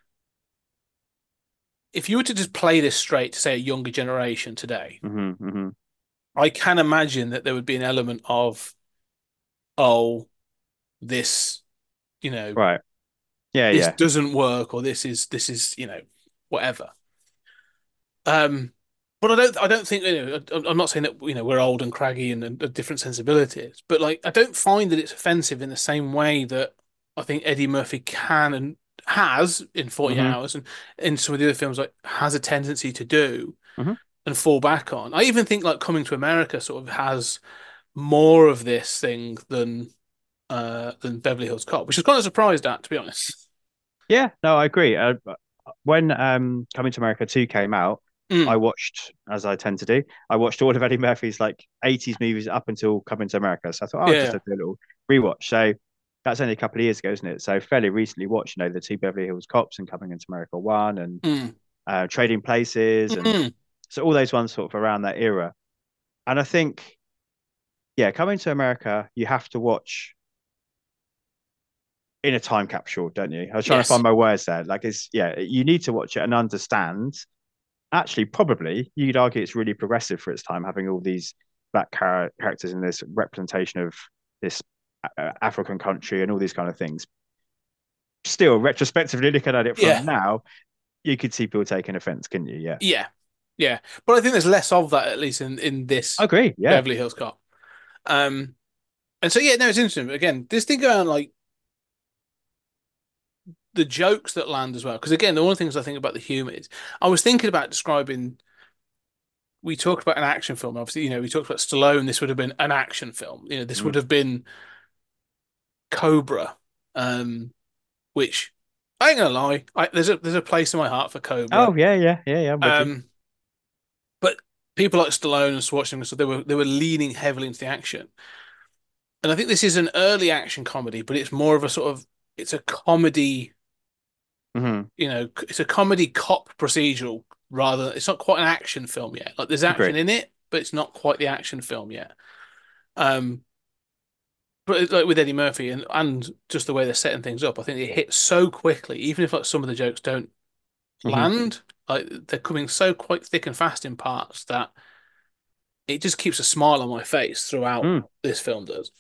S6: if you were to just play this straight to say a younger generation today,
S7: hmm hmm
S6: I can imagine that there would be an element of, oh, this, you know,
S7: Right. Yeah.
S6: this
S7: Yeah.
S6: doesn't work, or this is, this is, you know, whatever. Um, but I don't, I don't think, you know, I- I'm not saying that, you know, we're old and craggy and, and different sensibilities, but like, I don't find that it's offensive in the same way that I think Eddie Murphy can and has in forty
S7: hmm
S6: hours and in some of the other films, like, has a tendency to do
S7: hmm
S6: and fall back on. I even think like Coming to America sort of has more of this thing than uh than Beverly Hills Cop, which is kind of surprised at, to be honest.
S7: Yeah. No, I agree. Uh, when um Coming to America two came out, I
S6: Mm,
S7: watched, as I tend to do, I watched all of Eddie Murphy's like eighties movies up until Coming to America. So I thought, oh, I'll just
S6: yeah.
S7: do a little rewatch. So that's only a couple of years ago, isn't it? So fairly recently watched, you know, the two Beverly Hills Cops and Coming into America one and
S6: Mm,
S7: uh, Trading Places. And
S6: mm,
S7: so all those ones sort of around that era. And I think, yeah, Coming to America, you have to watch in a time capsule, don't you? I was trying to
S6: yes.
S7: find my words there. Like it's, yeah, you need to watch it and understand actually probably you could argue it's really progressive for its time having all these black char- characters in this representation of this uh, African country and all these kind of things. Still, retrospectively looking at it from
S6: Yeah.
S7: now, you could see people taking offense, couldn't you? Yeah,
S6: Yeah. Yeah. But I think there's less of that, at least in, in this
S7: I agree. Yeah.
S6: Beverly Hills Cop. Um, and so, yeah, no, it's interesting. Again, this thing around like the jokes that land as well. Because again, one of the things I think about the humor is I was thinking about describing, we talked about an action film. Obviously, you know, we talked about Stallone. This would have been an action film. You know, this
S7: Mhm.
S6: would have been Cobra, um, which I ain't gonna lie, I, there's a there's a place in my heart for Cobra.
S7: Oh yeah, yeah, yeah, yeah. I'm with you.
S6: Um, but people like Stallone and Schwarzenegger, so they were they were leaning heavily into the action. And I think this is an early action comedy, but it's more of a sort of it's a comedy,
S7: Mhm.
S6: you know, it's a comedy cop procedural rather. It's not quite an action film yet. Like there's action
S7: Agree.
S6: in it, but it's not quite the action film yet. Um, but like with Eddie Murphy and and just the way they're setting things up, I think it hits so quickly, even if like some of the jokes don't
S7: Mhm.
S6: land. like they're coming so quite thick and fast in parts that it just keeps a smile on my face throughout.
S7: Mm.
S6: This film does.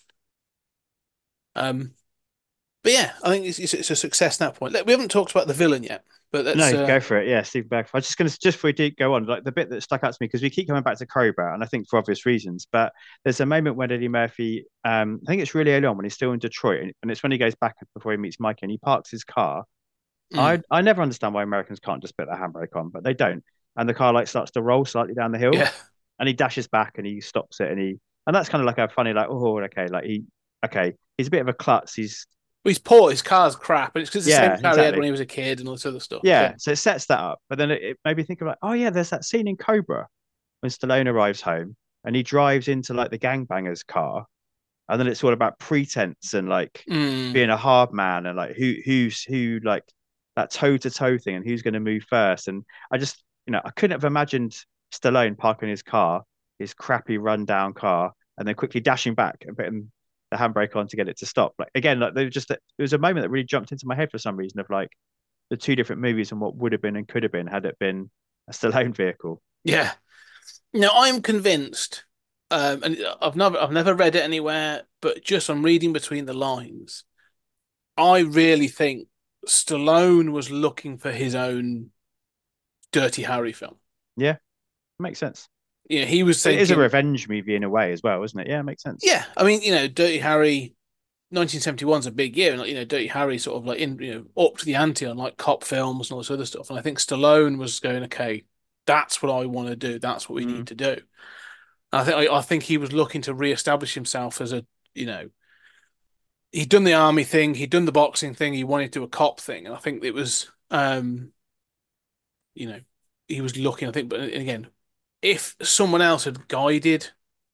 S6: Um, but yeah, I think it's, it's, it's a success at that point. We haven't talked about the villain yet, but
S7: No,
S6: that's uh,
S7: go for it. Yeah, Steve Berkoff. I was just going to, just before we do go on, like the bit that stuck out to me, because we keep coming back to Cobra, and I think for obvious reasons, but there's a moment when Eddie Murphy, um, I think it's really early on when he's still in Detroit, and it's when he goes back before he meets Mike, and he parks his car.
S6: mm,
S7: I I never understand why Americans can't just put their handbrake on, but they don't. And the car like starts to roll slightly down the hill,
S6: yeah,
S7: and he dashes back and he stops it, and he and that's kind of like a funny like, oh, okay, like he okay, he's a bit of a klutz. He's
S6: well, he's poor. His car's crap, and it's because the
S7: Yeah,
S6: same car he had
S7: exactly.
S6: when he was a kid and all this other stuff.
S7: yeah, so it sets that up. But then it, it made me think of like, oh yeah, there's that scene in Cobra when Stallone arrives home and he drives into like the gangbanger's car, and then it's all about pretense and like
S6: Mm,
S7: being a hard man and like who who's who like that toe to toe thing and who's going to move first. And I just you know I couldn't have imagined Stallone parking his car, his crappy rundown car, and then quickly dashing back and putting the handbrake on to get it to stop. Like again, like there was just it was a moment that really jumped into my head for some reason of like the two different movies and what would have been and could have been had it been a Stallone vehicle.
S6: yeah. Now I'm convinced, um, and I've never I've never read it anywhere, but just on reading between the lines, I really think Stallone was looking for his own Dirty Harry film.
S7: Yeah, makes sense.
S6: Yeah, he was
S7: It is a
S6: thinking,
S7: revenge movie in a way as well, isn't it? Yeah, makes sense.
S6: yeah, I mean, you know, Dirty Harry, nineteen seventy-one's a big year, and like, you know, Dirty Harry sort of like in you know up to the ante on like cop films and all this other stuff. And I think Stallone was going, okay, that's what I want to do. That's what we
S7: Mm.
S6: need to do. And I think I, I think he was looking to reestablish himself as a you know he'd done the army thing, he'd done the boxing thing, he wanted to do a cop thing, and I think it was um you know he was looking. I think, but again, if someone else had guided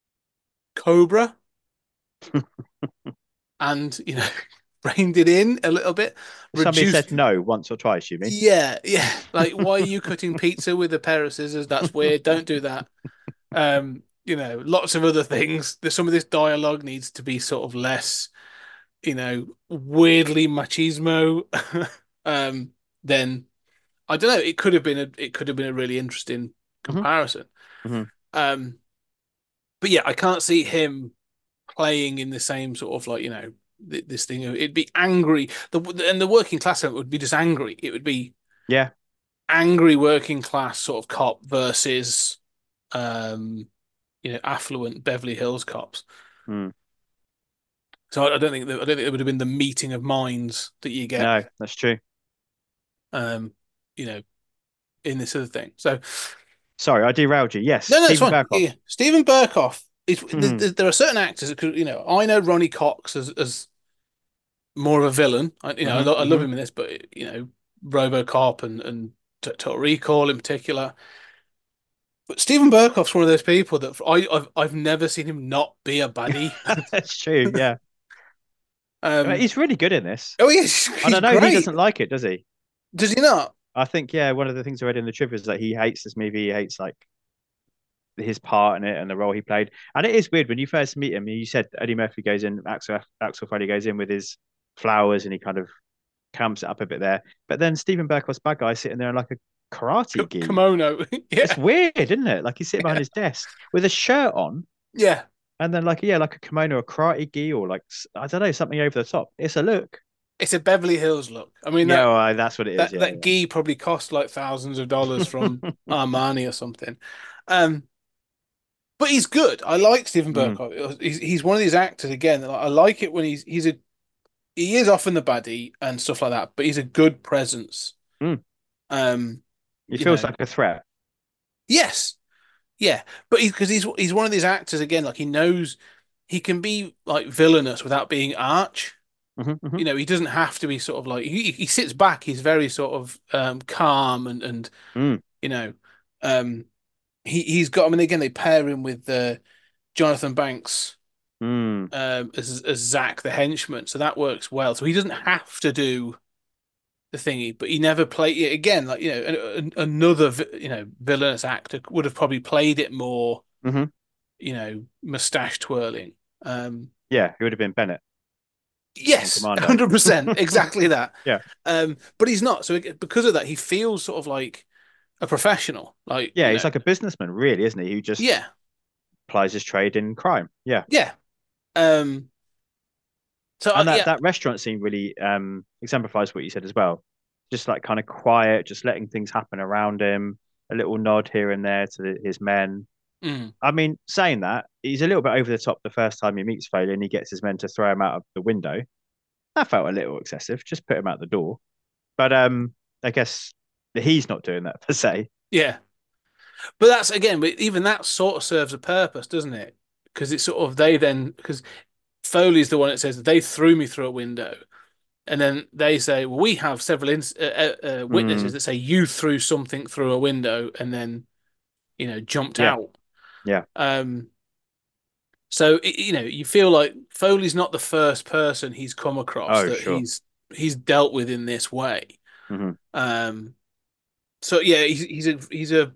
S6: Cobra and you know reined it in a little bit,
S7: Somebody
S6: reduced.
S7: said no once or twice, you mean?
S6: Yeah, yeah. Like, why are you cutting pizza with a pair of scissors? That's weird. Don't do that. Um, you know, lots of other things. There's some of this dialogue needs to be sort of less, you know, weirdly machismo. um, then I don't know. It could have been a it could have been a really interesting comparison.
S7: Mhm.
S6: Um, but yeah, I can't see him playing in the same sort of like you know th- this thing. It'd be angry. The and the working class element would be just angry. It would be
S7: Yeah.
S6: angry working class sort of cop versus um you know affluent Beverly Hills cops.
S7: Mm.
S6: So I, I don't think that, I don't think it would have been the meeting of minds that you get.
S7: No, that's true.
S6: Um, you know, in this other thing. So
S7: Sorry, I derailed you. Yes,
S6: no, no, it's
S7: Stephen
S6: fine.
S7: Berkoff.
S6: Yeah, Stephen Burkoff. It's,
S7: Mhm.
S6: there, there are certain actors that could, you know, I know Ronnie Cox as as more of a villain. I, you know, I,
S7: Mhm,
S6: lo- I love
S7: mhm.
S6: him in this, but you know, RoboCop and and T- Total Recall in particular. But Stephen Burkoff's one of those people that I I've I've never seen him not be a baddie.
S7: That's true. Yeah,
S6: Um,
S7: he's really good in this.
S6: oh yes,
S7: I don't know.
S6: great.
S7: He doesn't like it, does he?
S6: Does he not?
S7: I think yeah. One of the things I read in the trivia is that he hates this movie. He hates like his part in it and the role he played. And it is weird when you first meet him. You said Eddie Murphy goes in, Axel Axel Foley goes in with his flowers, and he kind of camps it up a bit there. But then Stephen Burkoff's bad guy sitting there in like a karate gi.
S6: Kimono. yeah,
S7: It's weird, isn't it? Like he's sitting behind his desk with a shirt on,
S6: yeah.
S7: and then like yeah, like a kimono, a karate gi, or like I don't know, something over the top. It's a look.
S6: It's a Beverly Hills look. I mean,
S7: Yeah,
S6: that,
S7: well, that's what it is.
S6: that
S7: yeah,
S6: that
S7: yeah.
S6: gi probably cost like thousands of dollars from Armani or something. Um, but he's good. I like Stephen
S7: Mm.
S6: Burkoff. He's he's one of these actors again. that I like it when he's he's a he is often the baddie and stuff like that, but he's a good presence.
S7: Mm.
S6: Um,
S7: He
S6: you
S7: feels
S6: know.
S7: like a threat.
S6: Yes, yeah, but he's because he's he's one of these actors again. Like he knows he can be like villainous without being arch.
S7: Mhm, mhm.
S6: You know, he doesn't have to be sort of like he he sits back. He's very sort of um, calm and and
S7: Mm.
S6: you know, um, he he's got. I mean, again, they pair him with uh, Jonathan Banks
S7: Mm.
S6: um, as as Zach the henchman, so that works well. So he doesn't have to do the thingy, but he never played it again. Like you know, an, an, another vi- you know villainous actor would have probably played it more.
S7: Mhm.
S6: You know, mustache twirling. Um,
S7: Yeah, it would have been Bennett.
S6: yes,
S7: Commando.
S6: hundred percent, exactly that.
S7: Yeah.
S6: Um, but he's not. So it- because of that, he feels sort of like a professional. Like,
S7: Yeah,
S6: you
S7: he's
S6: know,
S7: like a businessman, really, isn't he? Who just
S6: yeah,
S7: plies his trade in crime. Yeah.
S6: yeah. Um, so uh,
S7: And that
S6: yeah,
S7: that restaurant scene really um exemplifies what you said as well. Just like kind of quiet, just letting things happen around him, a little nod here and there to the, his men.
S6: mm,
S7: I mean, saying that, he's a little bit over the top the first time he meets Foley and he gets his men to throw him out of the window. That felt a little excessive. Just put him out the door. But um, I guess he's not doing that per se.
S6: yeah. But that's again, but even that sort of serves a purpose, doesn't it? Because it's sort of they then because Foley's the one that says they threw me through a window, and then they say, well, we have several ins uh, uh, uh, witnesses
S7: Mm,
S6: that say you threw something through a window and then you know jumped
S7: yeah,
S6: out.
S7: yeah.
S6: Um, so it, you know you feel like Foley's not the first person he's come across
S7: Oh,
S6: that
S7: sure.
S6: he's he's dealt with in this way.
S7: Hmm.
S6: Um, so yeah, he's he's a he's a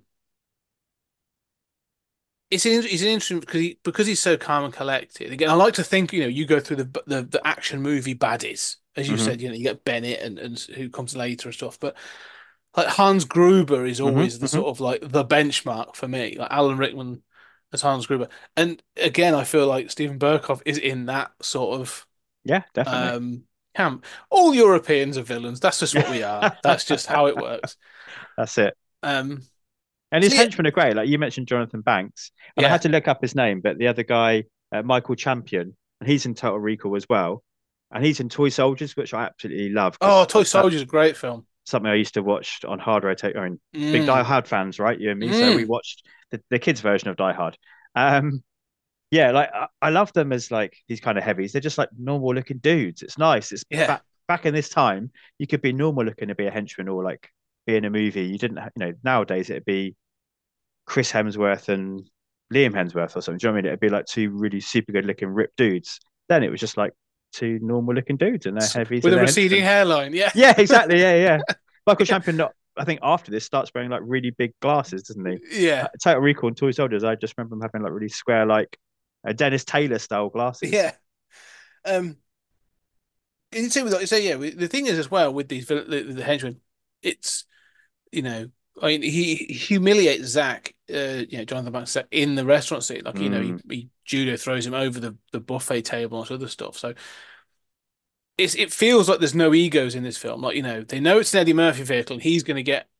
S6: it's an, he's an interesting because he because he's so calm and collected. Again, I like to think you know you go through the the, the action movie baddies as you
S7: Hmm.
S6: said. You know you get Bennett and, and who comes later and stuff, but like Hans Gruber is
S7: Hmm.
S6: always the
S7: Hmm.
S6: sort of like the benchmark for me. Like Alan Rickman as Hans Gruber, and again I feel like Steven Berkoff is in that sort of
S7: Yeah, definitely.
S6: um camp. All Europeans are villains. That's just what we are. That's just how it works.
S7: That's it.
S6: Um.
S7: And
S6: So
S7: his
S6: yeah,
S7: henchmen are great. Like you mentioned Jonathan Banks, and I
S6: yeah.
S7: had to look up his name, but the other guy, uh, Michael Champion, and he's in Total Recall as well. And he's in Toy Soldiers, which I absolutely love
S6: Oh,
S7: because
S6: Toy
S7: that's that,
S6: Soldier is a great film.
S7: something I used to watch on hard rotate. I mean, big Die
S6: Mm,
S7: Hard fans, right? You and me. So we
S6: mm,
S7: watched the, the kids' version of Die Hard. Um, yeah, like I, I love them as like these kind of heavies. They're just like normal looking dudes. It's nice. It's
S6: yeah,
S7: back back in this time, you could be normal looking to be a henchman or like be in a movie. You didn't, you know, nowadays it'd be Chris Hemsworth and Liam Hemsworth or something. Do you know what I mean? It'd be like two really super good looking ripped dudes. Then it was just like two normal looking dudes and they're heavies
S6: with
S7: and
S6: a
S7: they're
S6: receding
S7: henchmen.
S6: hairline. Yeah,
S7: Yeah, exactly. Yeah, yeah. Michael Champion, not, I think after this starts wearing like really big glasses, doesn't he? Uh,
S6: yeah,
S7: Total Recall and Toy Soldiers, I just remember him having like really square, like uh, Dennis Taylor style glasses.
S6: yeah. Um, you say with so yeah. The thing is as well with these vil- the, the henchmen, it's you know, I mean, he, he humiliates Zach, uh, you know, Jonathan Banks in the restaurant scene. Like, you know, he,
S7: Mm,
S6: he judo throws him over the, the buffet table and other stuff. So it's it feels like there's no egos in this film. Like, you know, they know it's an Eddie Murphy vehicle and he's going to get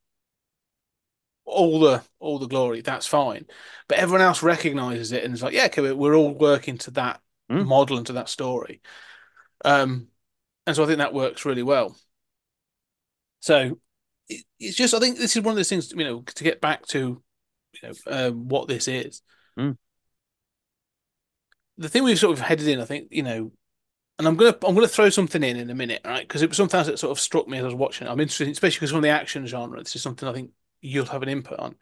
S6: all the all the glory. That's fine, but everyone else recognizes it and it's like, yeah, okay, we're all working to that
S7: mm,
S6: model and to that story. Um, and so I think that works really well. So it, it's just, I think this is one of those things, you know, to get back to you know uh, what this is.
S7: mm,
S6: The thing we've sort of headed in, I think, you know, and I'm gonna I'm gonna throw something in in a minute, right? Because it was sometimes it sort of struck me as I was watching it. I'm interested, especially because from the action genre, this is something I think you'll have an input on.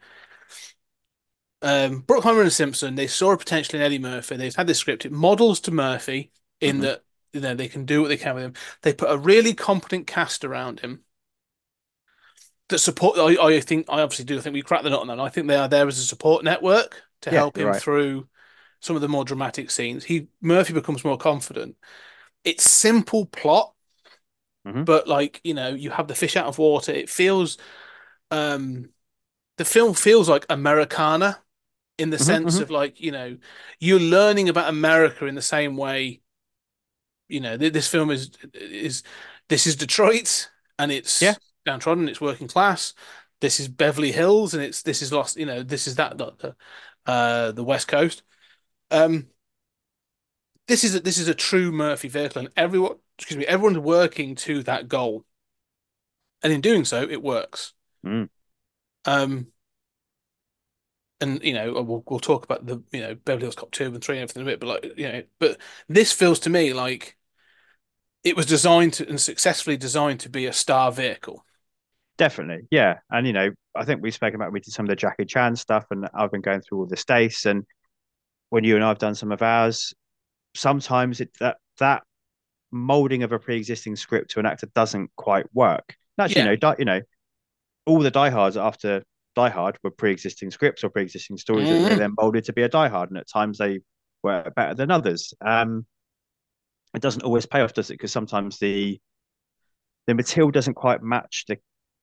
S6: Um, Bruckheimer and Simpson, they saw a potential in Eddie Murphy. They've had this script. It models to Murphy in
S7: mm-hmm.
S6: that you know they can do what they can with him. They put a really competent cast around him that support. I, I think I obviously do. I think we cracked the nut on that. I think they are there as a support network to
S7: Yeah,
S6: help
S7: you're
S6: him
S7: right.
S6: through some of the more dramatic scenes. He Murphy becomes more confident. It's simple plot,
S7: Hmm.
S6: but like you know, you have the fish out of water. It feels um the film feels like Americana in the
S7: Hmm.
S6: sense
S7: Hmm.
S6: of like you know you're learning about America in the same way. You know, this film is is this is Detroit and
S7: Yeah,
S6: it's downtrodden. It's working class. This is Beverly Hills and it's this is lost. You know, this is that the uh the West Coast. Um, this is a, this is a true Murphy vehicle, and everyone, excuse me, everyone's working to that goal, and in doing so, it works.
S7: mm,
S6: Um, and you know, we'll we'll talk about the you know Beverly Hills Cop two and three and everything in a bit, but like you know, but this feels to me like it was designed to, and successfully designed to be a star vehicle.
S7: definitely. Yeah, and you know, I think we've spoken about we did some of the Jackie Chan stuff, and I've been going through all the states, and when you and I've done some of ours, sometimes it that that molding of a pre-existing script to an actor doesn't quite work. Actually, you
S6: Yeah.
S7: know, die, you know, all the diehards after Die Hard were pre-existing scripts or pre-existing stories that they
S6: Mm.
S7: then molded to be a Die Hard, and at times they were better than others. Um, it doesn't always pay off, does it? Because sometimes the the material doesn't quite match the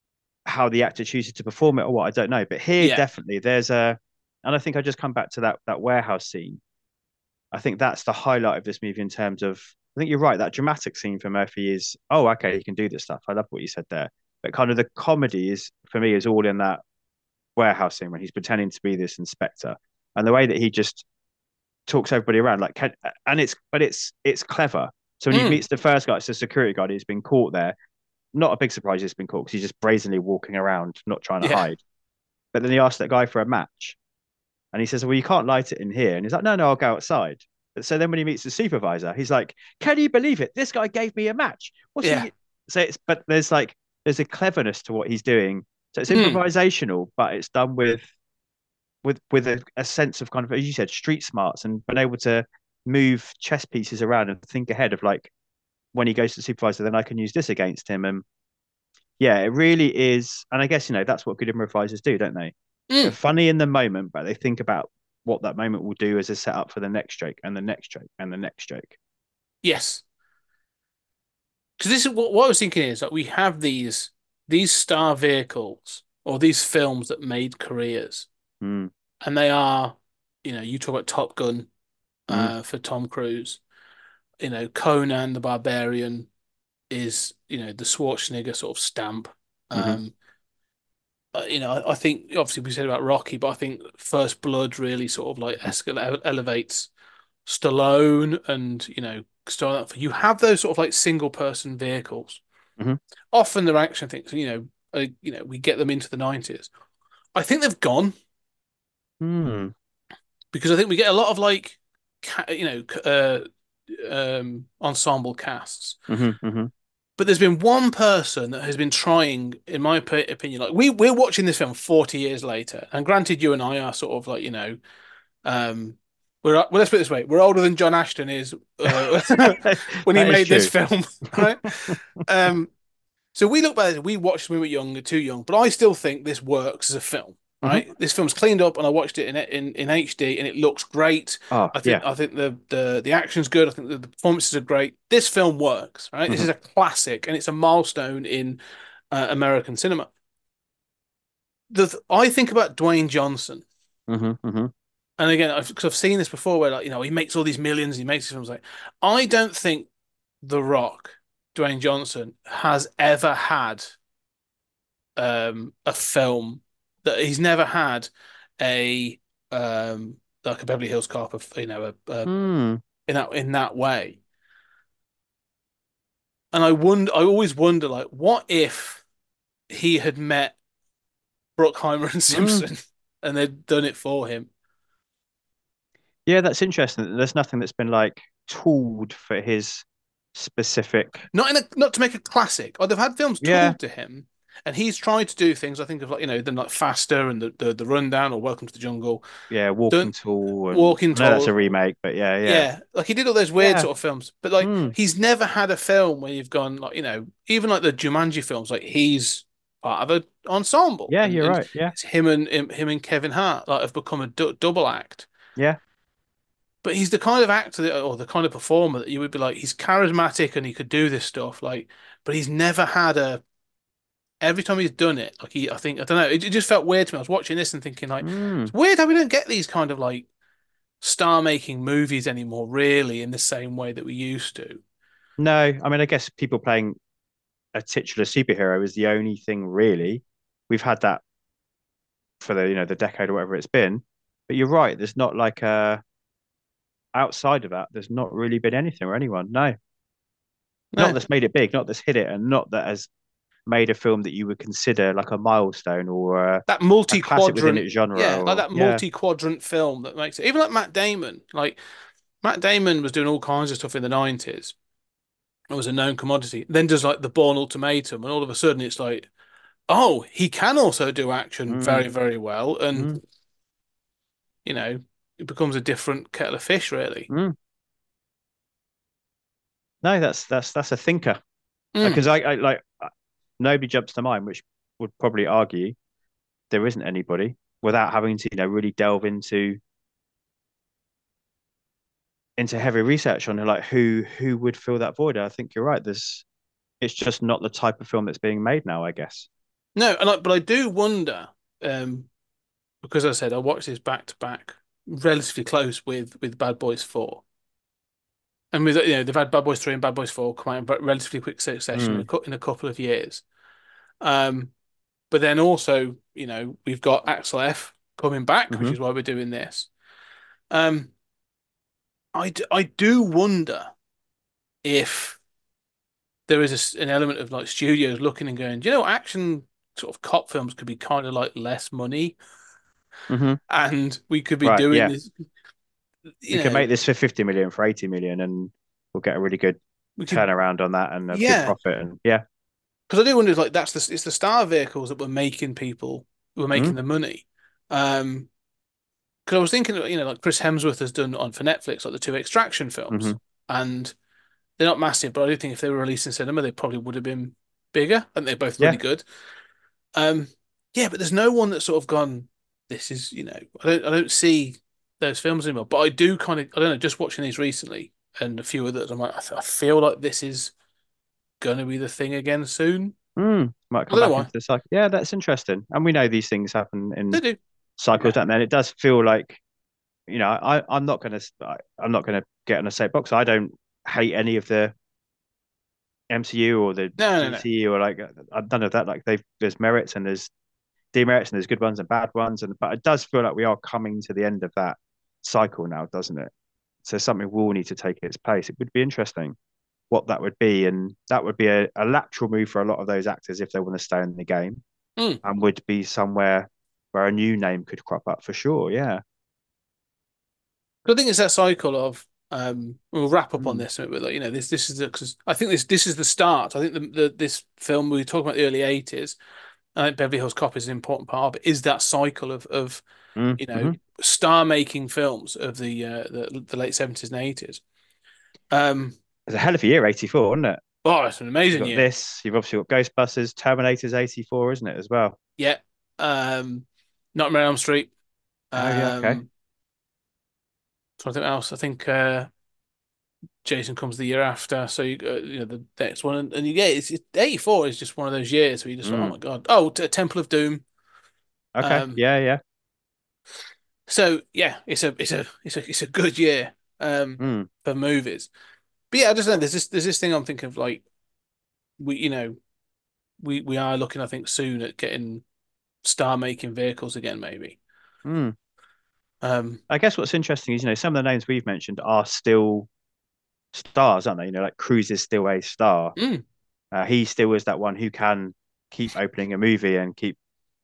S7: how the actor chooses to perform it or what, I don't know. But here,
S6: Yeah.
S7: definitely, there's a, and I think I just come back to that that warehouse scene. I think that's the highlight of this movie in terms of, I think you're right, that dramatic scene for Murphy is, oh, okay, he can do this stuff. I love what you said there. But kind of the comedy is, for me, is all in that warehouse scene when he's pretending to be this inspector. And the way that he just talks everybody around, like, can, and it's, but it's, it's clever. So when he
S6: Mm.
S7: meets the first guy, it's the security guard who's been caught there. Not a big surprise he's been caught because he's just brazenly walking around, not trying to
S6: Yeah.
S7: hide. But then he asks that guy for a match. And he says, well, you can't light it in here. And he's like, no, no, I'll go outside. But so then when he meets the supervisor, he's like, can you believe it? This guy gave me a match. What's
S6: Yeah.
S7: he? So it's, but there's like, there's a cleverness to what he's doing. So it's
S6: Mm.
S7: improvisational, but it's done with, with, with a, a sense of kind of, as you said, street smarts and being able to move chess pieces around and think ahead of like, when he goes to the supervisor, then I can use this against him. And yeah, it really is. And I guess, you know, that's what good improvisers do, don't they? They're
S6: Mm.
S7: funny in the moment, but they think about what that moment will do as a setup for the next joke and the next joke and the next joke.
S6: Yes. Because this is what, what I was thinking is that we have these these star vehicles or these films that made careers,
S7: Mm,
S6: and they are, you know, you talk about Top Gun
S7: mm,
S6: uh, for Tom Cruise. You know, Conan the Barbarian is, you know, the Schwarzenegger sort of stamp.
S7: mhm,
S6: Um, uh, you know, I, I think obviously we said about Rocky, but I think First Blood really sort of like escalate, elevates Stallone and, you know, stuff like that. You have those sort of like single person vehicles.
S7: mhm,
S6: Often they're action things, you know, uh, you know, we get them into the nineties. I think they've gone
S7: mm,
S6: because I think we get a lot of like, ca you know, uh, um, ensemble casts.
S7: mhm, mhm.
S6: But there's been one person that has been trying, in my op- opinion, like we we're watching this film forty years later, and granted, you and I are sort of like, you know, um, we're well, let's put it this way, we're older than John Ashton is uh, when he
S7: That is
S6: made this
S7: true.
S6: film, right? Um, so we look back, we watched when we were younger, too young, but I still think this works as a film.
S7: Mhm.
S6: Right, this film's cleaned up, and I watched it in in in H D, and it looks great.
S7: Oh,
S6: I think
S7: yeah.
S6: I think the the the action's good. I think the, the performances are great. This film works. Right, this
S7: Mhm,
S6: is a classic, and it's a milestone in uh, American cinema. The I think about Dwayne Johnson,
S7: mhm, mhm.
S6: and again, because I've, I've seen this before, where like you know he makes all these millions, he makes these films. Like I don't think The Rock, Dwayne Johnson, has ever had um a film that he's never had a um like a Beverly Hills Cop of you know a, a
S7: Mm.
S6: in that in that way. And I wonder I always wonder like what if he had met Bruckheimer and
S7: Mm.
S6: Simpson and they'd done it for him.
S7: Yeah, that's interesting. There's nothing that's been like tooled for his specific.
S6: Not in a not to make a classic. Or they've had films
S7: Yeah,
S6: told to him and he's tried to do things I think of like you know them like Faster and the the, the Rundown or Welcome to the Jungle.
S7: yeah, Walking
S6: Done
S7: Tall, and
S6: Walking
S7: I know that's a
S6: Tall.
S7: remake, but yeah, yeah,
S6: Yeah, like he did all those weird
S7: yeah.
S6: sort of films, but like
S7: Mm.
S6: he's never had a film where you've gone like you know even like the Jumanji films, like he's part of an ensemble,
S7: Yeah,
S6: and,
S7: you're
S6: and
S7: right. Yeah,
S6: it's him and him, him and Kevin Hart like have become a du double act.
S7: yeah.
S6: But he's the kind of actor that, or the kind of performer that you would be like he's charismatic and he could do this stuff, like, but he's never had a. Every time he's done it, like he, I think I don't know, it, it just felt weird to me. I was watching this and thinking like
S7: Mm.
S6: it's weird how we don't get these kind of like star making movies anymore, really, in the same way that we used to.
S7: No, I mean, I guess people playing a titular superhero is the only thing really. We've had that for the, you know, the decade or whatever it's been. But you're right, there's not like a outside of that, there's not really been anything or anyone. No. Not
S6: No,
S7: that's made it big, not that's hit it, and not that has made a film that you would consider like a milestone or a,
S6: that
S7: a classic within
S6: multi-quadrant,
S7: its genre.
S6: yeah, like
S7: Or
S6: that
S7: yeah,
S6: multi-quadrant film that makes it. Even like Matt Damon, like Matt Damon was doing all kinds of stuff in the nineties. It was a known commodity. Then does like the Bourne Ultimatum, and all of a sudden it's like, oh, he can also do action
S7: mm,
S6: very, very well, and
S7: mm,
S6: you know, it becomes a different kettle of fish, really.
S7: mm. No, that's that's that's a thinker.
S6: Mm.
S7: Because I, I like uh, nobody jumps to mind, which would probably argue there isn't anybody without having to, you know, really delve into into heavy research on like who who would fill that void. I think you're right. There's it's just not the type of film that's being made now, I guess.
S6: No, and I, but I do wonder, um, because I said I watched this back to back, relatively close with with Bad Boys Four, and with you know they've had Bad Boys Three and Bad Boys Four come out in re- relatively quick succession in a,
S7: Mm.
S6: cou- in a couple of years. Um, but then also, you know, we've got Axel F coming back, which
S7: hmm
S6: is why we're doing this. Um, I, d- I do wonder if there is a s an element of like studios looking and going, do you know, action sort of cop films could be kind of like less money,
S7: hmm
S6: and we could be
S7: Right.
S6: doing
S7: Yeah.
S6: this, you
S7: We can
S6: know,
S7: make this for fifty million, for eighty million, and we'll get a really good
S6: we could,
S7: turnaround on that and a good
S6: yeah.
S7: profit. And yeah.
S6: Because I do wonder, if, like that's the it's the star vehicles that were making people who were making
S7: Mm.
S6: the money. Um, because I was thinking, you know, like Chris Hemsworth has done on for Netflix, like the two Extraction films,
S7: hmm
S6: and they're not massive, but I do think if they were released in cinema, they probably would have been bigger, and they're both really
S7: Yeah.
S6: good. Um, yeah, but there's no one that's sort of gone. This is, you know, I don't I don't see those films anymore. But I do kind of, I don't know, just watching these recently and a few others, I'm like, I, th I feel like this is going to be the thing again soon.
S7: Mm. Might
S6: I
S7: come
S6: don't know
S7: back
S6: why.
S7: into the cycle. Yeah, that's interesting. And we know these things happen
S6: They
S7: in
S6: do.
S7: cycles,
S6: Yeah.
S7: don't they? And it does feel like, you know, I, I'm not going to, I'm not going to get on a soapbox. I don't hate any of the M C U or the
S6: No, no, no.
S7: D C or like uh, none of that. Like they've there's merits and there's demerits and there's good ones and bad ones. And but it does feel like we are coming to the end of that cycle now, doesn't it? So something will need to take its place. It would be interesting what that would be, and that would be a, a lateral move for a lot of those actors if they want to stay in the game,
S6: Mm.
S7: and would be somewhere where a new name could crop up for sure. Yeah.
S6: I think it's that cycle of um we'll wrap up on
S7: Mm.
S6: this a bit, but like, you know, this this is because I think this this is the start. I think the, the this film we talk about the early eighties. I think Beverly Hills Cop is an important part of it. Is that cycle of of
S7: Mm.
S6: you know
S7: hmm
S6: star making films of the uh, the, the late seventies and eighties. Um,
S7: It's a hell of a year, eighty-four, isn't it?
S6: oh, it's an
S7: You've
S6: amazing
S7: got
S6: year.
S7: this. You've obviously got Ghostbusters, Terminator's eighty-four, isn't it, as well?
S6: Yeah. Um, Nightmare on Elm Street.
S7: Oh yeah. Okay.
S6: Um, something else. I think uh, Jason comes the year after. So you, uh, you know the next one, and, and you get it's, it's eighty-four is just one of those years where you just like, oh
S7: Mm.
S6: my god. Oh, T- Temple of Doom.
S7: Okay.
S6: Um,
S7: Yeah. Yeah.
S6: so yeah, it's a it's a it's a it's a good year um
S7: Mm.
S6: for movies. But yeah, I just know there's this there's this thing I'm thinking of like we you know we we are looking I think soon at getting star making vehicles again maybe.
S7: Mm.
S6: Um,
S7: I guess what's interesting is, you know, some of the names we've mentioned are still stars, aren't they? You know, like Cruise is still a star.
S6: mm,
S7: Uh, he still is that one who can keep opening a movie and keep,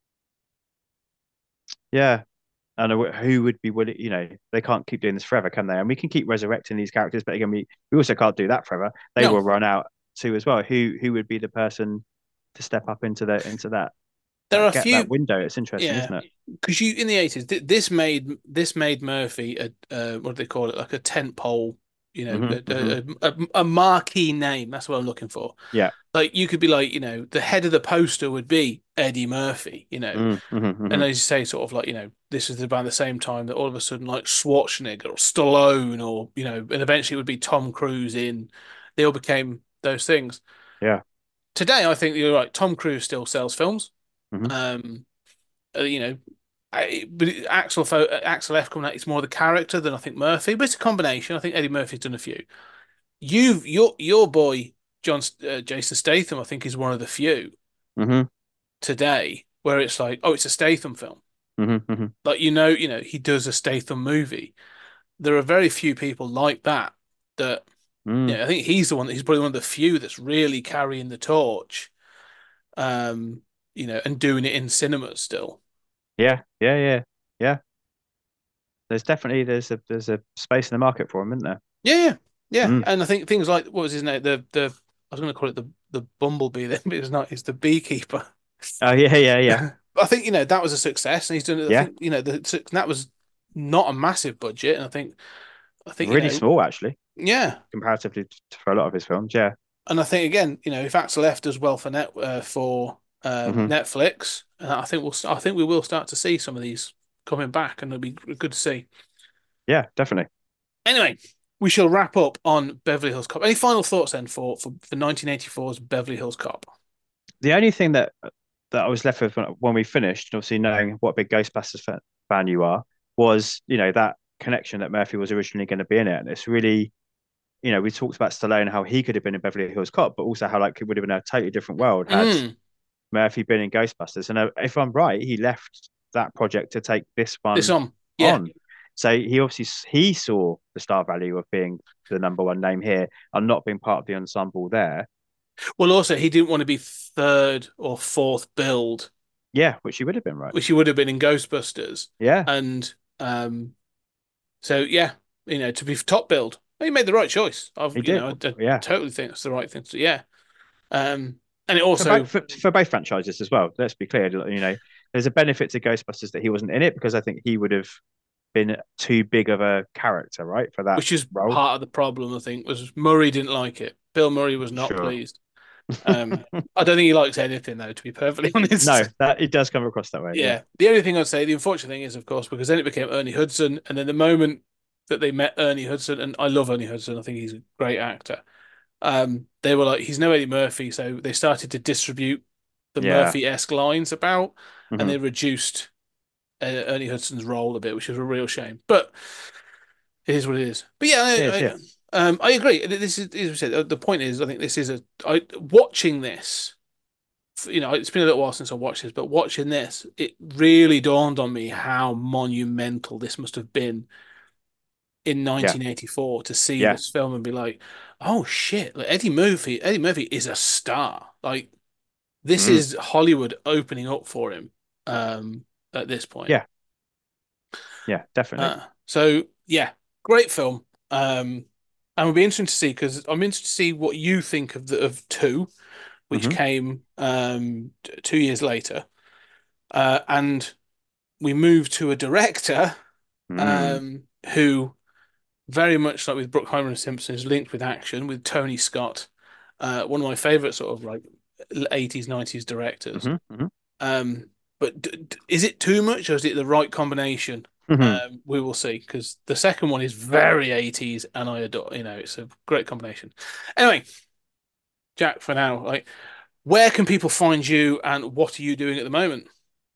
S7: yeah. And who would be willing, you know, they can't keep doing this forever, can they? And we can keep resurrecting these characters, but again, we, we also can't do that forever. They
S6: no,
S7: will run out too as well. Who who would be the person to step up into the into that
S6: there are
S7: that
S6: a
S7: get that
S6: few
S7: window? It's interesting,
S6: yeah
S7: isn't it?
S6: because you in the eighties th this made this made Murphy a uh, what do they call it like a tent pole you know
S7: hmm hmm
S6: a, a, a, a marquee name that's what I'm looking for
S7: Yeah.
S6: like you could be like you know the head of the poster would be Eddie Murphy you know
S7: Mm, hmm
S6: and
S7: hmm
S6: as you say sort of like you know this is about the same time that all of a sudden like Schwarzenegger or Stallone or you know and eventually it would be Tom Cruise in they all became those things
S7: Yeah.
S6: today I think you're right Tom Cruise still sells films
S7: hmm
S6: um uh, you know I, but Axel Fo Axel F coming out it's more the character than I think Murphy but it's a combination I think Eddie Murphy's done a few you've your your boy John uh, Jason Statham I think is one of the few
S7: hmm
S6: today where it's like oh it's a Statham film
S7: hmm hmm
S6: like you know you know he does a Statham movie there are very few people like that that
S7: Mm.
S6: yeah I think he's the one he's probably one of the few that's really carrying the torch um you know and doing it in cinemas still
S7: Yeah. Yeah. Yeah. Yeah. There's definitely there's a there's a space in the market for him, isn't there?
S6: yeah yeah yeah
S7: Mm.
S6: and I think things like what was his name the the I was going to call it the the bumblebee then but it's not it's the beekeeper
S7: Oh yeah, yeah, yeah,
S6: I think you know that was a success and he's done it I
S7: yeah.
S6: think you know the that was not a massive budget and I think I think you
S7: Really
S6: know
S7: small actually,
S6: yeah
S7: comparatively to, for a lot of his films. Yeah.
S6: and I think again, you know, if Axel F does well for net uh, for um,
S7: hmm
S6: Netflix, uh, I think we'll I think we will start to see some of these coming back, and it'll be good to see.
S7: Yeah, definitely.
S6: Anyway, we shall wrap up on Beverly Hills Cop. Any final thoughts then for for, for nineteen eighty-four's Beverly Hills Cop?
S7: The only thing that that I was left with when we finished, obviously knowing what a big Ghostbusters fan, fan you are, was, you know, that connection that Murphy was originally going to be in it. And it's really, you know, we talked about Stallone, how he could have been in Beverly Hills Cop, but also how like it would have been a totally different world had
S6: Mm,
S7: Murphy been in Ghostbusters. And uh, if I'm right, he left that project to take this
S6: this
S7: one
S6: on. Yeah.
S7: on. So he obviously he saw the star value of being the number one name here and not being part of the ensemble there.
S6: Well, also, he didn't want to be third or fourth build,
S7: Yeah, which he would have been, right.
S6: which he would have been in Ghostbusters.
S7: Yeah,
S6: And um, so, yeah, you know, to be top build, he made the right choice. I've,
S7: he
S6: you
S7: did.
S6: know, I, I
S7: Yeah.
S6: totally think it's the right thing to do. Yeah. Um, and it
S7: For
S6: also,
S7: both, for, for both franchises as well. Let's be clear. You know, there's a benefit to Ghostbusters that he wasn't in it because I think he would have been too big of a character, right, for that
S6: which is
S7: role.
S6: part of the problem, I think, was Murray didn't like it. Bill Murray was not
S7: Sure.
S6: pleased. Um, I don't think he likes anything, though, to be perfectly honest.
S7: No, that it does come across that way.
S6: Yeah.
S7: Yeah.
S6: The only thing I'd say, the unfortunate thing is, of course, because then it became Ernie Hudson, and then the moment that they met Ernie Hudson, and I love Ernie Hudson, I think he's a great actor. Um, they were like, he's no Eddie Murphy, so they started to distribute the
S7: Yeah.
S6: Murphy-esque lines about,
S7: Mhm.
S6: and they reduced uh, Ernie Hudson's role a bit, which is a real shame. But it is what it is. But yeah, I,
S7: It is,
S6: I,
S7: yeah.
S6: Um, I agree. This is, as we said, the point is, I think this is a I watching this. You know, it's been a little while since I watched this, but watching this, it really dawned on me how monumental this must have been in nineteen eighty-four to see
S7: Yeah.
S6: this film and be like, "Oh shit!" Like Eddie Murphy, Eddie Murphy is a star. Like this
S7: Mm.
S6: is Hollywood opening up for him um, at this point.
S7: Yeah. Yeah, definitely.
S6: Uh, so yeah, great film. Um, and it'll be interesting to see because I'm interested to see what you think of the of two, which
S7: Mhm.
S6: came um, t- two years later. Uh, and we move to a director
S7: Mm.
S6: um, who, very much like with Bruckheimer and Simpson, is linked with action with Tony Scott, uh, one of my favorite sort of like eighties, nineties directors.
S7: Mhm. Mhm.
S6: Um, but d d- is it too much or is it the right combination?
S7: Mhm.
S6: Um, we will see because the second one is very eighties and I adore, you know, it's a great combination. Anyway, Jack, for now, like, where can people find you and what are you doing at the moment?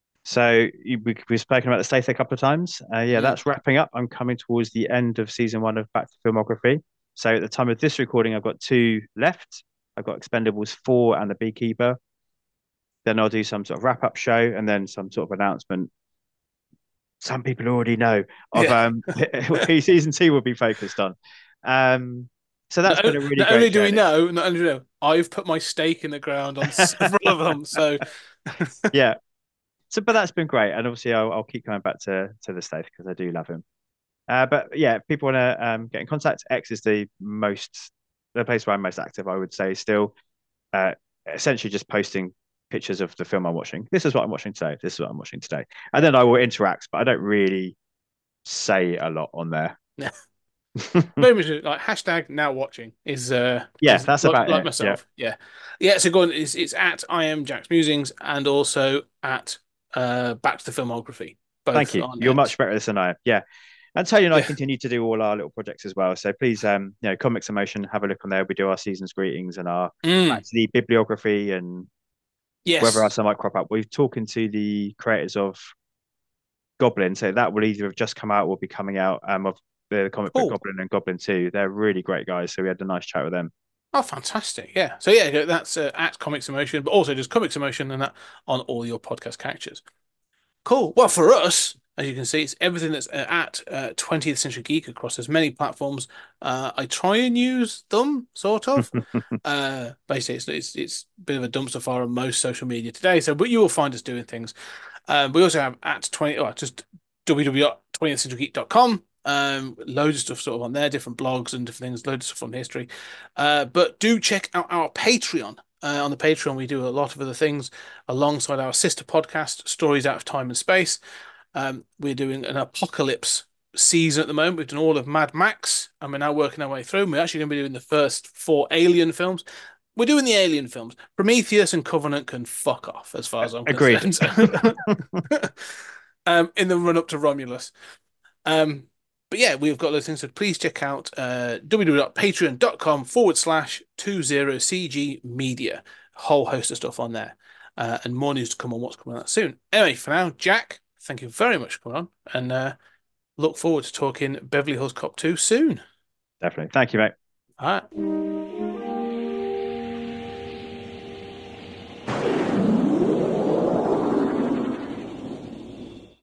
S7: So you, we, we've spoken about the Stath a couple of times. Uh, yeah,
S6: Mm.
S7: that's wrapping up. I'm coming towards the end of season one of Back to Filmography. So at the time of this recording, I've got two left. I've got Expendables four and The Beekeeper. Then I'll do some sort of wrap up show and then some sort of announcement. Some people already know of
S6: Yeah.
S7: um, who season two will be focused on. Um, so that's
S6: Not,
S7: been a really
S6: not
S7: great
S6: only do we
S7: journey.
S6: know, not only do we know, I've put my stake in the ground on several of them. So
S7: Yeah. So, but that's been great, and obviously I'll, I'll keep coming back to to the Stath because I do love him. Uh, but yeah, if people want to um, get in contact, X is the most the place where I'm most active. I would say still, uh, essentially just posting pictures of the film I'm watching. This is what I'm watching today. This is what I'm watching today, and then I will interact, but I don't really say a lot on there.
S6: Yeah. very much like hashtag now watching is uh
S7: Yeah,
S6: is
S7: that's
S6: like,
S7: about
S6: like
S7: it.
S6: myself. Yeah. yeah. So go on. It's it's at I am Jack's Musings and also at uh Back to the Filmography. Both
S7: Thank you.
S6: on
S7: You're
S6: X.
S7: much better at this than I am. Yeah. And Tony and I
S6: Yeah.
S7: continue to do all our little projects as well. So please, um, you know, Comics Emotion, have a look on there. We do our seasons greetings and our
S6: Mm,
S7: actually bibliography and
S6: yes.
S7: whether else I might crop up. We're talking to the creators of Goblin, so that will either have just come out or be coming out. Um, of the comic book
S6: Cool.
S7: Goblin and Goblin Two. They're really great guys. So we had a nice chat with them.
S6: Oh, fantastic. Yeah. So yeah, that's uh, at Comics Emotion, but also just Comics Emotion and that on all your podcast catchers. Cool. Well, for us, as you can see, it's everything that's uh, at uh, twentieth Century Geek across as many platforms. Uh, I try and use them, sort of. uh, basically, it's, it's it's a bit of a dumpster fire on most social media today. So, but you will find us doing things. Um, we also have at twenty, oh, just w w w dot twentieth century geek dot com. Um, loads of stuff sort of on there, different blogs and different things, loads of stuff from history. Uh, but do check out our Patreon. Uh, on the Patreon, we do a lot of other things alongside our sister podcast, Stories Out of Time and Space. Um, we're doing an apocalypse season at the moment. We've done all of Mad Max, and we're now working our way through. We're actually going to be doing the first four Alien films. We're doing the Alien films. Prometheus and Covenant can fuck off, as far as I'm
S7: Agreed.
S6: concerned. um, in the run up to Romulus. Um, but yeah, we've got those things. So please check out uh, w w w dot patreon dot com forward slash 20cg media. Whole host of stuff on there. uh, and more news to come on what's coming out soon. Anyway, for now, Jack, thank you very much for coming on, and uh, look forward to talking Beverly Hills Cop two soon.
S7: Definitely. Thank you, mate.
S6: All right.